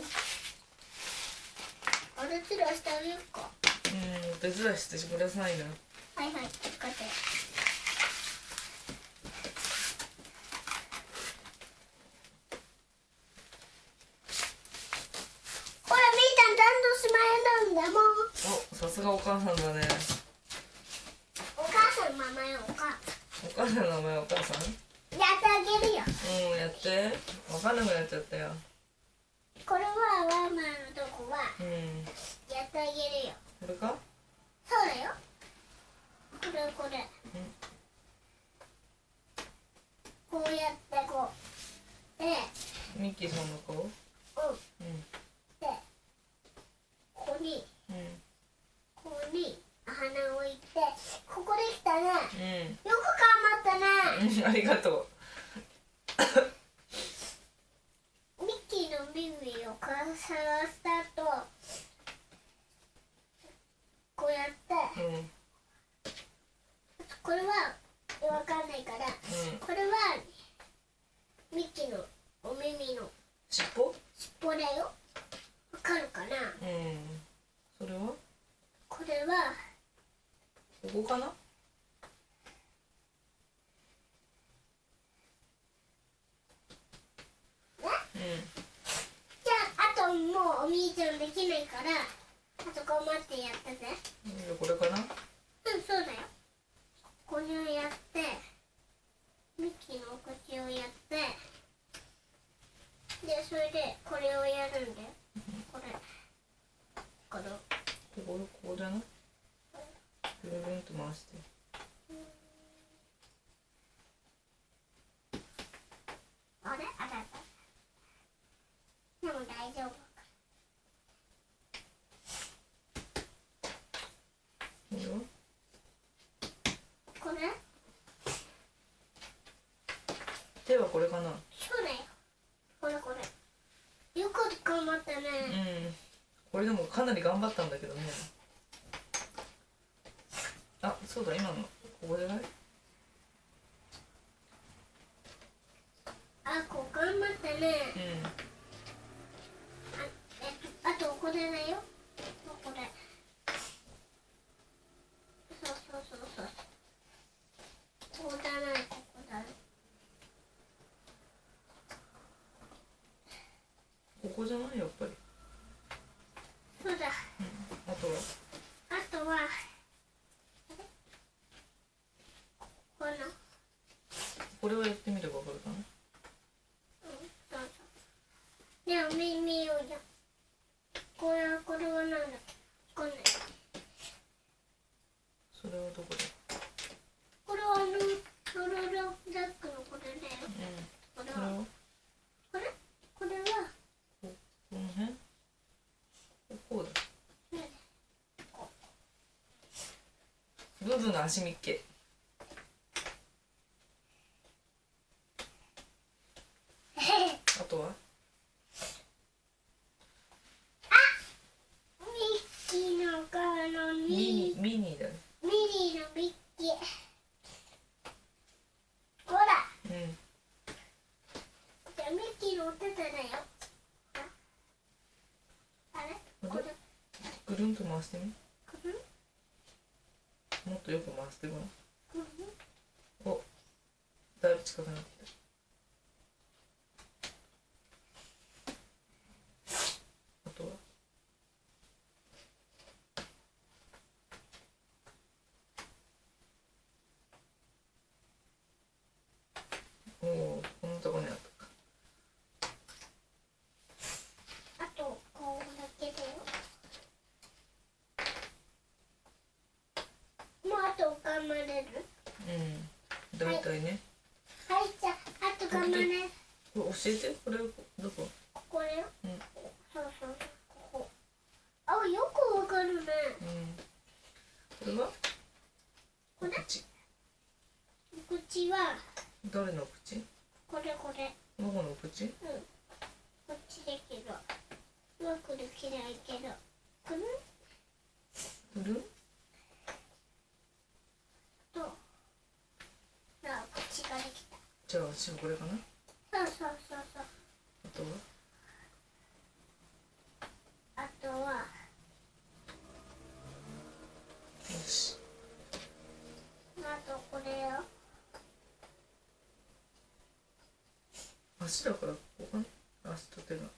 あれつらしてあげようか。 うん、手伝いしてくださいな。 はいはい、使って。ほら、みーちゃん、ちゃんとしまえなんだもん。 お、さすがお母さんだね。 お母さんの名前はお母さん。 お母さんの名前お母さん？ やってあげるよ。 うん、やって。わかんなくなっちゃったよ。 これはワンマンのとこはうん。 やってあげるよ。 これか？ そうだよ。これこれ。こうやってこう。で、 ミッキーさんの顔？ うん。 うん。 で、ここに、 うん。 ここに鼻を置いて、ここできたね。 うん。 よく頑張ったね。 うん、ありがとミッキーの耳をかさらしたと、こうやって、 う。うん。 これはわかんないから、 うん。 これはミッキーのお耳の尻尾？ 尻尾だよ。わかるかな？ うん。それは？ これはここかな？うん。 じゃあ、あともうお兄ちゃんできないから、あと頑張ってやってて。 これかな？ うん、そうだよ。ここにやって、ミッキーのお口をやって、で、それでこれをやるんだよ。これ。これ。 ここ、ここじゃない？ぐるぐるんと回して。 あれあれあれ。でも大丈夫。 これは？ これ？ 手はこれかな？ そうだよ。これこれ。よく頑張ったね。 うん。これでもかなり頑張ったんだけどね。あ、そうだ、今のここじゃない？ あ、こう頑張ったね。 うん。 あ、えっと、あとこれだよ。これ。そうそうそうそう。ここじゃない、ここだよ。 ここじゃない？やっぱり。 そうだ。 あとは？ あとは、この、 これをやってみればわかるかな？ うん、そうゃん見見ようじゃん。これはこれはなんだっけ。わかんない。 それはどこだ。 これはあのロロロザックのこれだよ。 うん。 これはこれはこれこれはこの辺。こうだ。ブブの足みっけ。あとはミッキーの顔のミミニミニだね。 ミニーのミッキー。ほら、 うん。 じゃあミッキーのお手手だよ。あれこれぐるんと回してみ。 くるもっとよく回してごらん。 くるお、だいぶ近くなってきた。あとはおお、こんなとこにあったか。 あとこうだけだよ。もうあと頑張れる。 うん、だいたいね。 はい、じゃああと頑張れる。 これ教えて、これどこ。 ここだよ。 うん、 そうそうここ。あ、よくわかるね。 うん、これはこれ口。 口は誰の口。 これこれ。 ママの口。 うん。こっちだけど。うまくできないけど。くるくると。なあ、口ができた。 じゃあ私はこれかな。 そうそうそうそう。 あとはあとは。 よし。 あとこれよ。 足だからここかな。足と手が。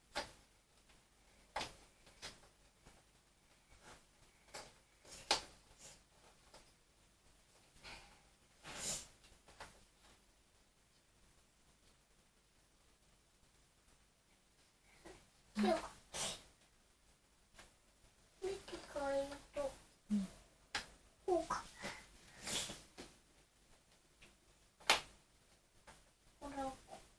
そうか。見てこういうと。 うんこうか。これを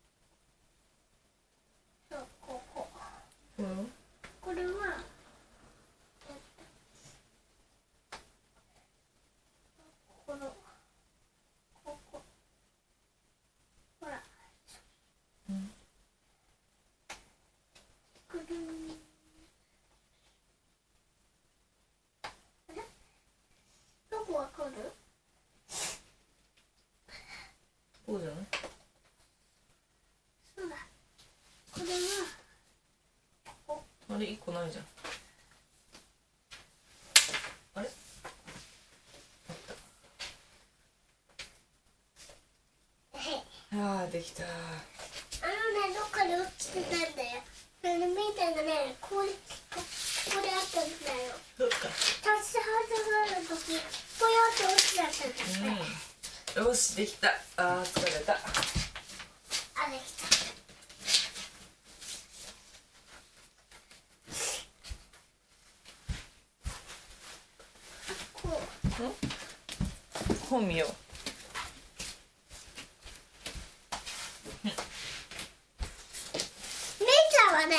そうここ。 これはこれは。この。ここ。ほら。 うんくるん。あれどこわかる？ こうじゃない。 そうだ。これは。 あれ一個ないじゃん。あれああ、できた。 あのね、どっかに落ちてたんだよ。あのみーちゃんがね、これ、ここれあったんだよ。 そっか。 立ちはだかるとき、ぽよって落ちちゃったんだよ。 うん。よし、できた。ああ、疲れた。 あ、できた。こう。 本見よう。 みーちゃんはね、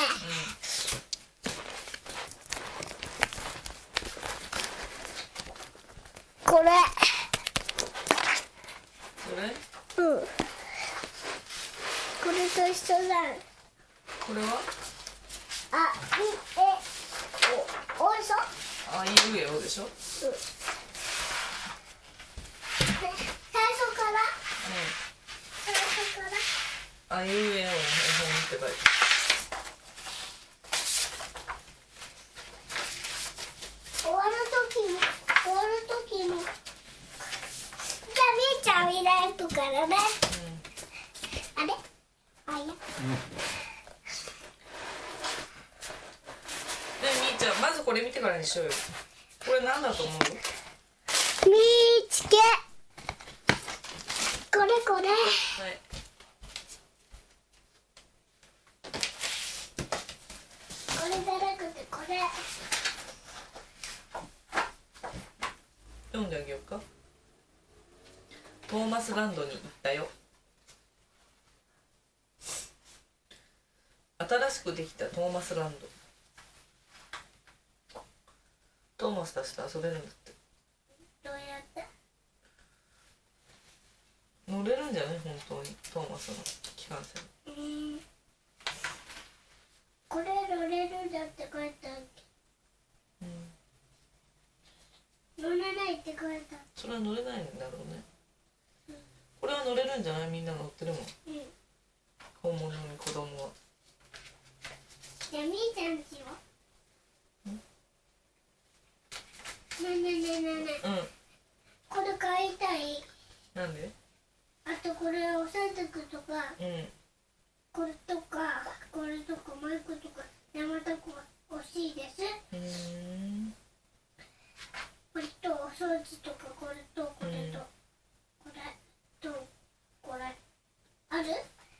これ。 それ。 うん。これと一緒だ。 これは。 あ、み、え、お、おいしょ。 あ、いうえおでしょ。うん。 うん。最初から最初からあいうえおの絵本って書いて。 終わる時も終わる時もじゃあみーちゃんいないとからね。あれあいやねえ、みーちゃん、まずこれ見てからにしようよ。これなんだと思う？ みーつけこれこれはい。 れ読んであげようか。トーマスランドに行ったよ。新しくできたトーマスランド。トーマスたちと遊べるんだって。 どうやって乗れるんじゃない本当にトーマスの機関車に。 うん、これ乗れるんだって書いてあるけど、乗れないって書いてある。 それは乗れないんだろうね、うん、これは乗れるんじゃない？みんな乗ってるもん、うん、本物に子供は。 じゃあみーちゃんちはねえねえねえねえねえ、うん、これ買いたい。 なんで？ あとこれお洗濯とか、うん、これとかこれとかマイクとか山とか欲しいです。うーん、これとお掃除とかこれとこれと、うん、これとこれある？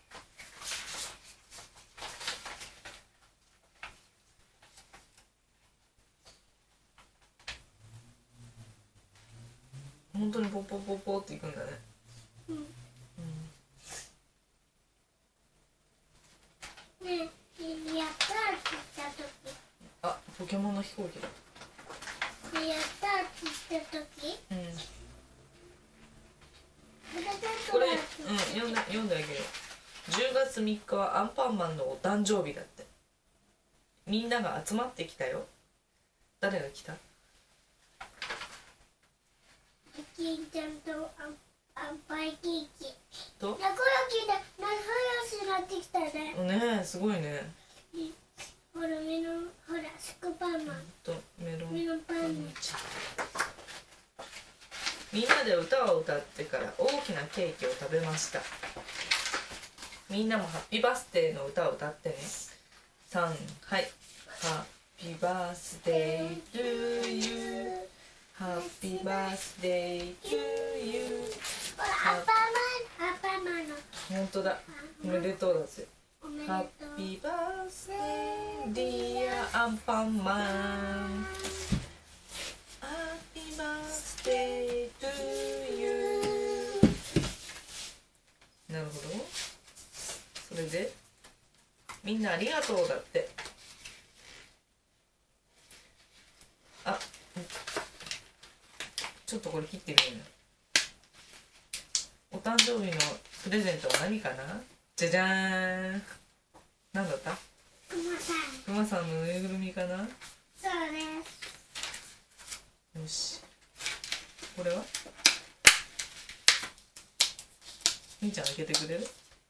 本当にポッポッポッポっていくんだね。うん、うん、 ねえ、やったーって言った時。 あ、ポケモンの飛行機だ。 ねえ、やったーって言った時。うん。 これ、うん、読んで、読んであげる。じゅうがつみっかはアンパンマンのお誕生日だって。みんなが集まってきたよ。誰が来た？ キンちゃんとアンアンパイケーキと仲良きだ。仲良しになってきたね。 ねえ、すごいね。 ほらメロン、ほらスクパンマンとメロンメロンパンマン。 みんなで歌を歌ってから大きなケーキを食べました。みんなもハッピーバースデーの歌を歌ってね。さん、はい。ハッピーバースデートゥーユー、ハッピーバースデートゥーユー。 ほらアンパンマン、アンパンマンの。 本当だ。おめでとうだぜ。ハッピーバースデーディアアンパンマン。ハッピーバースデートゥーユー。なるほど。それでみんなありがとうだって。あ、ちょっとこれ切ってみる。お誕生日のプレゼントは何かな？じゃじゃーん。何だった？ クマさん。 クマさんのぬいぐるみかな？ そうです。 よし。これは？みーちゃん開けてくれる？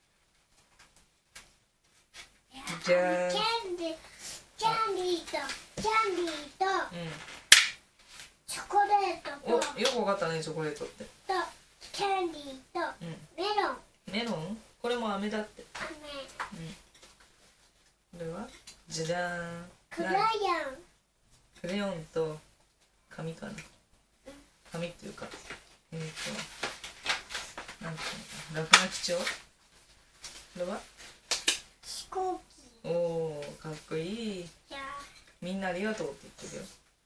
じゃーん。 キャンディー、キャンディーとキャンディーと、うん、チョコレートと。 お、よくわかったね、チョコレートって。 とキャンディーと、うん、メロン。 メロン？これも飴だって。 飴。 うん。これは？じゃじゃーん。 クライアン。 クレヨンと紙かな。紙っていうか、えっと、なんていうのかな、落書き帳。これは？ 飛行機。 おお、かっこいい。 じゃあみんなありがとうって言ってるよ。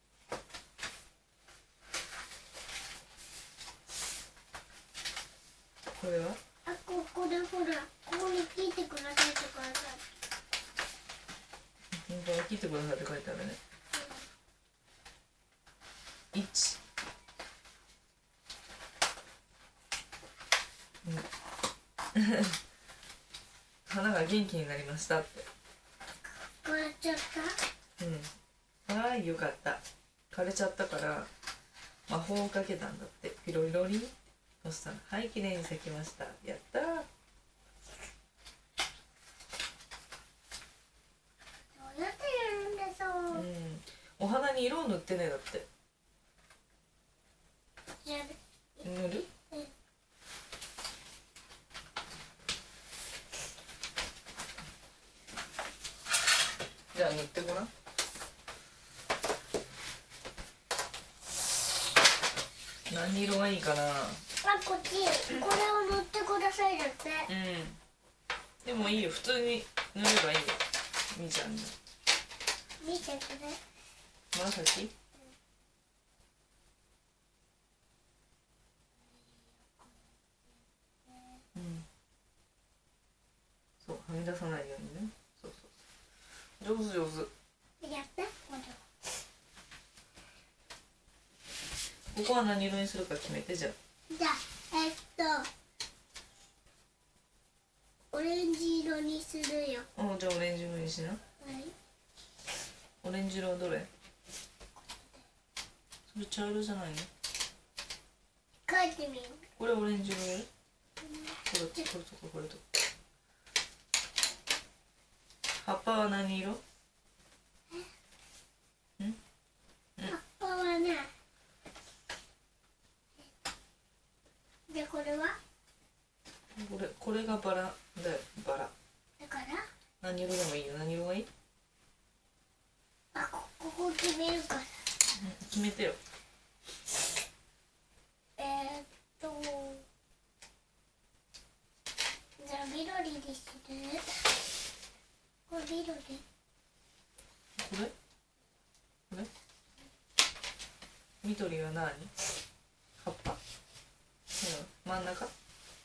これは？ あ、ここでほら、ここに切ってくださいとかさ。 本当は切ってくださいって書いてあるね。いち、うん、花が元気になりましたって。 枯れちゃった？ うん。はい、よかった。枯れちゃったから魔法をかけたんだって。ピロリロリン。そしたら、はい、きれいに咲きました。やったー。 どうやってやるんでしょう。うん。 お花に色を塗ってねだって。 やる。 塗る？うん。じゃあ塗ってごらん。何色がいいかな。あ、 こっち。これを塗ってくださいだって。 うん。でもいいよ、普通に塗ればいいよ。みーちゃんに。 見てくれ。 紫？うん。そう、はみ出さないようにね。そうそうそう。上手上手。 やった。まだ。 ここは何色にするか決めてじゃあ。 じゃあえっとオレンジ色にするよ。 うん、じゃあオレンジ色にしな。 はい。 オレンジ色はどれ？それ茶色じゃないの？ 書いてみよこれオレンジ色やる？これこれとかこれとか。葉っぱは何色？ん？ う。葉っぱはね。でこれは？ これこれがバラだよ、バラ。 だから？ 何色でもいいよ。何色がいい？ あ、こここ決めるから。 決めてよ。 えー、っとじゃあ緑にする。これ緑。 これ？これ？緑は何？葉っぱ？うん、真ん中？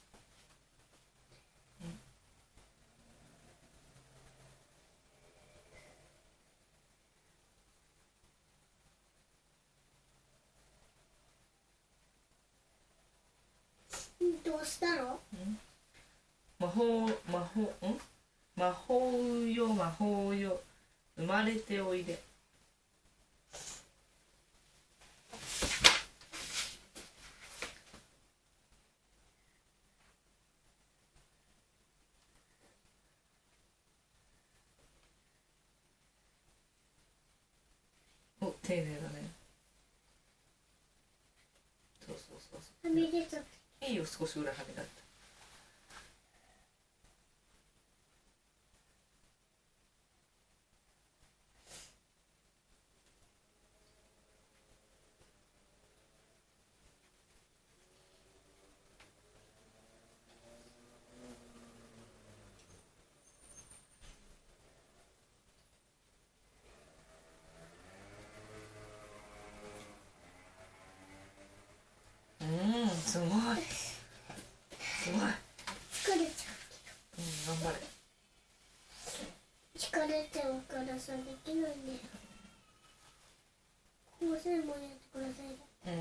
どうしたの？ 魔法魔法ん魔法よ魔法よ生まれておいで。お、丁寧だね。そうそうそうそう。 はみ出ちゃった。 いいよ、少しぐらいはみ出った。うん、すごい。すごい。 疲れちゃうん、頑張れ。 う。疲れちゃうからさ、できないね。この線もやってください。 うん。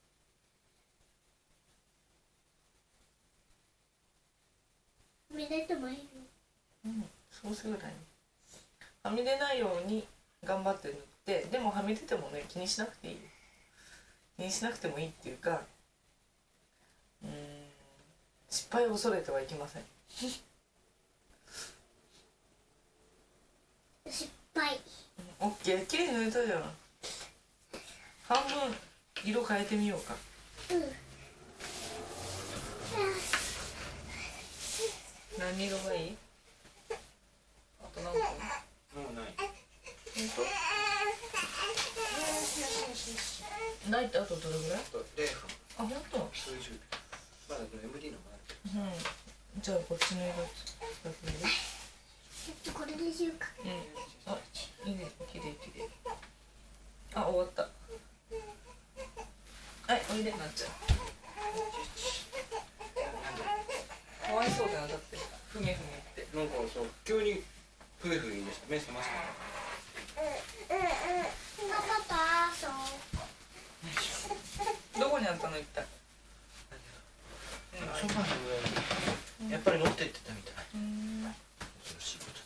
はみ出てもいいの？ うん、少しぐらいね。はみ出ないように頑張って塗って、でもはみ出てもね、気にしなくていいよ。気にしなくてもいいっていうか、うーん、失敗を恐れてはいけません。 失敗。 オッケー、綺麗に塗れたじゃん。半分色変えてみようか。 うん。 何色がいい？あと何個？ もうない。 本当？ないってあとどれぐらい？ あとゼロふん。 あ、本当？ 数十秒。まだこれ エムディー のもあるけど。 うん。じゃあこっちの色使ってみる？ えっとこれでしようか。 うん。あ、いいね。綺麗綺麗。あ、終わった。はい、おいでなっちゃう。かわいそうだな、だってふみふみってなんかそう急にふみふみ言いました。目覚ましたね。 パパそう。 どこにあったの一体？ ソファーの上にやっぱり持ってってたみたい。 うん。 恐ろしいこと。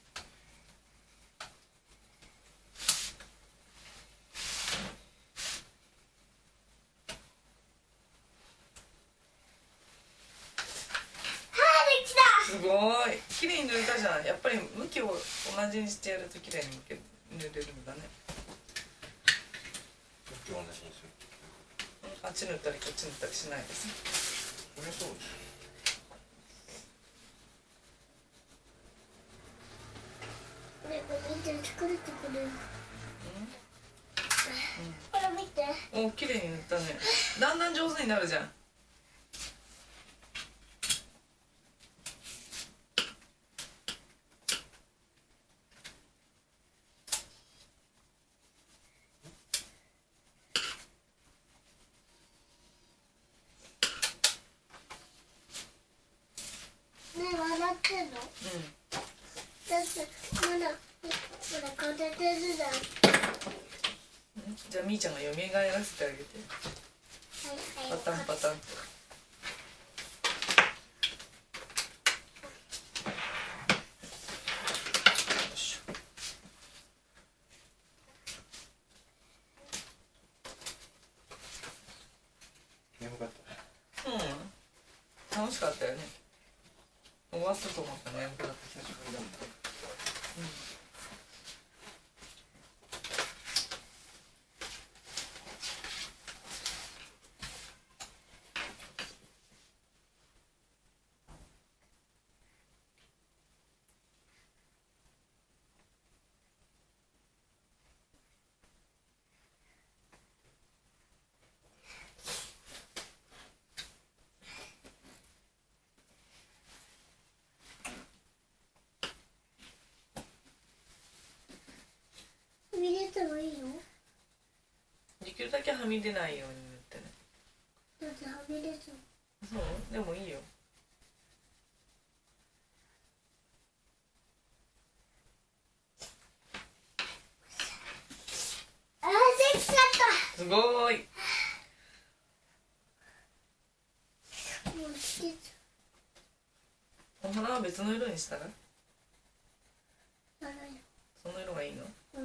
すごい綺麗に塗れたじゃん。やっぱり向きを同じにしてやると綺麗に向け塗れるんだね。 向きを同じにする。 あっち塗ったりこっち塗ったりしないです。 そりゃそうです。 ね、これ見て疲れてくる。これ見て。 お、綺麗に塗ったね。だんだん上手になるじゃん。 ってんの？ うん。 だってまだまだ片手ずだ。 じゃあみーちゃんが蘇らせてあげて。 はいはい。 パタンパタンと。 眠かった。 うん。楽しかったよね。終わったと思ったね。眠くなって久しぶりだもん。うん。 見れてもいいの？ できるだけはみ出ないように塗ってね。 だってはみ出ちゃう。 そうでもいいよ。 あー、できちゃった。 すごーい。 もうつけちお花は別の色にしたら？ ゃう。 その色がいいの？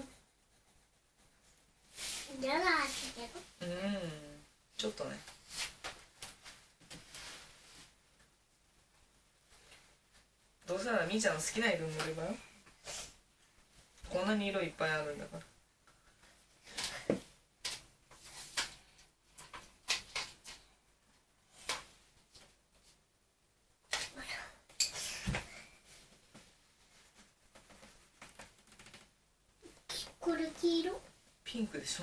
じゃあけど。 うん。ちょっとね。どうせならみーちゃんの好きな色塗ればよ。こんなに色いっぱいあるんだから。 これ黄色？ ピンクでしょ。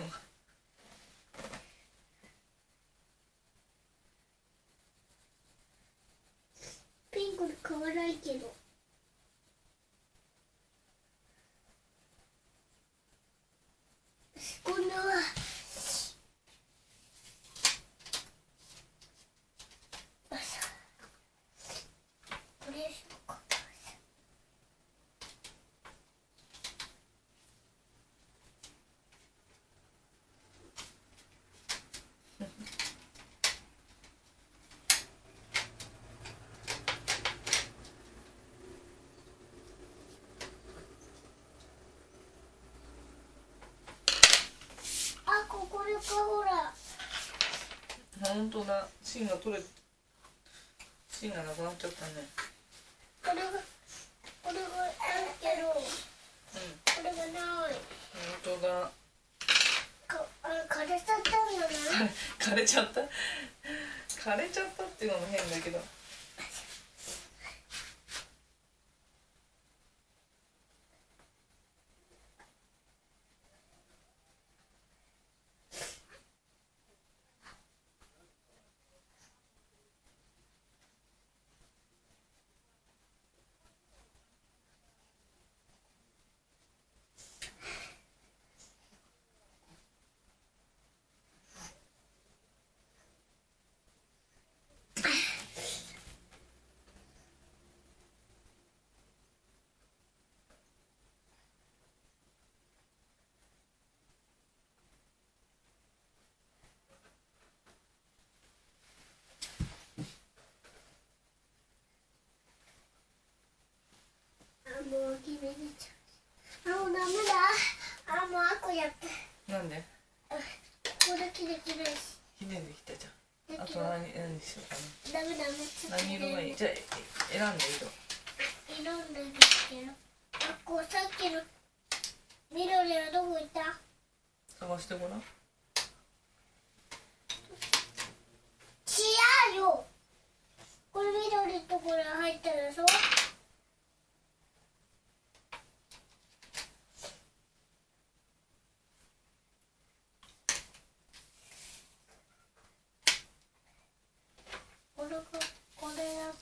ピンクで買わないけど。今度はこれしようか。あ、ここでかほら。 ほんとだ。芯が取れ芯がなくなっちゃったね。 これがこれがあるけど、 うん。 これがない。 ほんとだ。 かあれ枯れちゃったんじゃない？ 枯れちゃった枯れちゃったっていうのも変だけど。 あ、もう決めてちゃう。あ、もうダメだ。あ、もうあこやって。 なんで？ これきれきれし。 きれいにできたじゃん。あだけどと何何にしようかダメダメ。ちょな。 っと何色がいい？じゃあえ選んで色。 色んでですけど。あ、こうさっきの緑はどこ行った？ 探してごらん。 違うよ。これ緑のところに入ったでしょ。これがこれだって。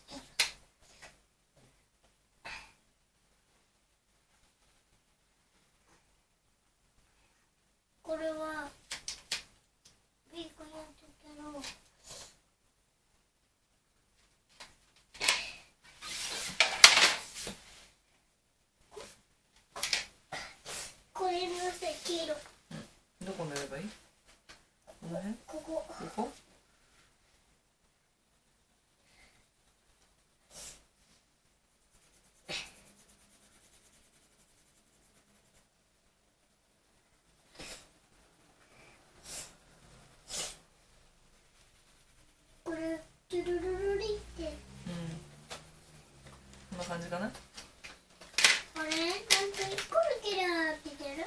これはピンクになってるけど。 な感じかな。 これなんと一個だけだって言ってる。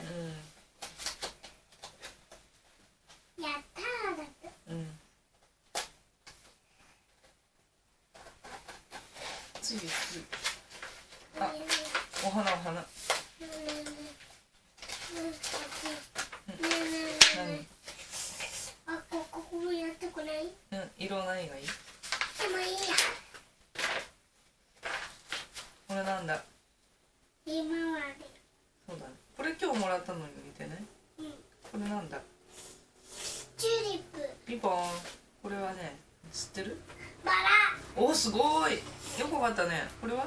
うんやったーだって。 うん次次あお花お花ねえねえねえねえこっちねえねえねえねえあこここもやってこない。 何うん色何がいい？ でもいいや。 これなんだ？ ひまわり。 そうだね。これ今日もらったのに似てない？ うん。 これなんだ？ チューリップ。 ピンポーン。これはね、知ってる？ バラ。 お、すごい。よくわかったね。これは？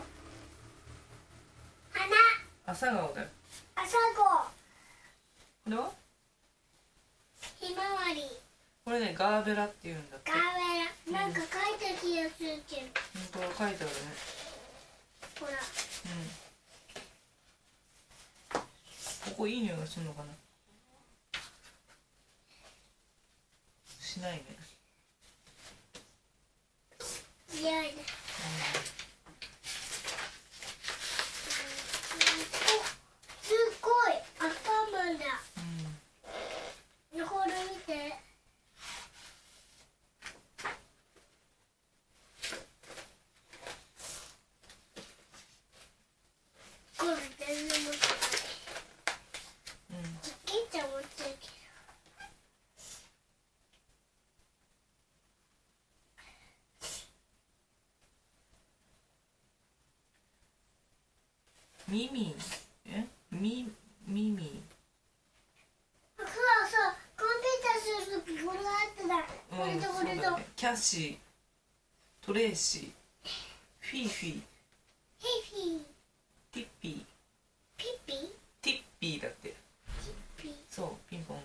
花。 朝顔だよ。 朝顔。 これは？ ひまわり。 これね、ガーベラっていうんだって。 ガーベラ。なんか書いた気がするけど。 本当は書いてあるね。 ほら。 うん。ここいい匂いがするのかな？しないね。 いやいや。お、すごい。アンパンマンだ。 うん。 これ見て。これ全然持ってない。 うん。 ちっちゃい持ってるけミミえミミミど。そうそう。コンピューターするときこれがあってた。これとこれと。 そうだね。キャッシー、トレーシー、フィーフィー、 ヒフィー。 ティッピー、 ピッピー。 ティッピーだって。 ピッピー。 そう、ピンポン。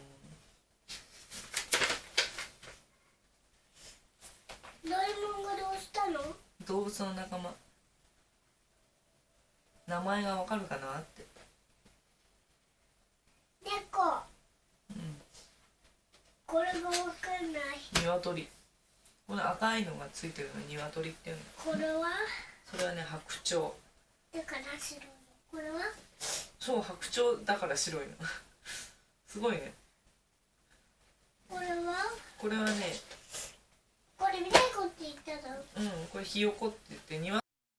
ドラえもんがどうしたの？ 動物の仲間。名前がわかるかなって。 猫。 うん。 これがわかんない。 鶏。この赤いのがついてるの鶏っていうの。 これはそれはね、白鳥。 だから白いの。これはそう、白鳥だから白いの。すごいね。 これはこれはね、 これ猫って言ったの。 うん、これひよこって言って鶏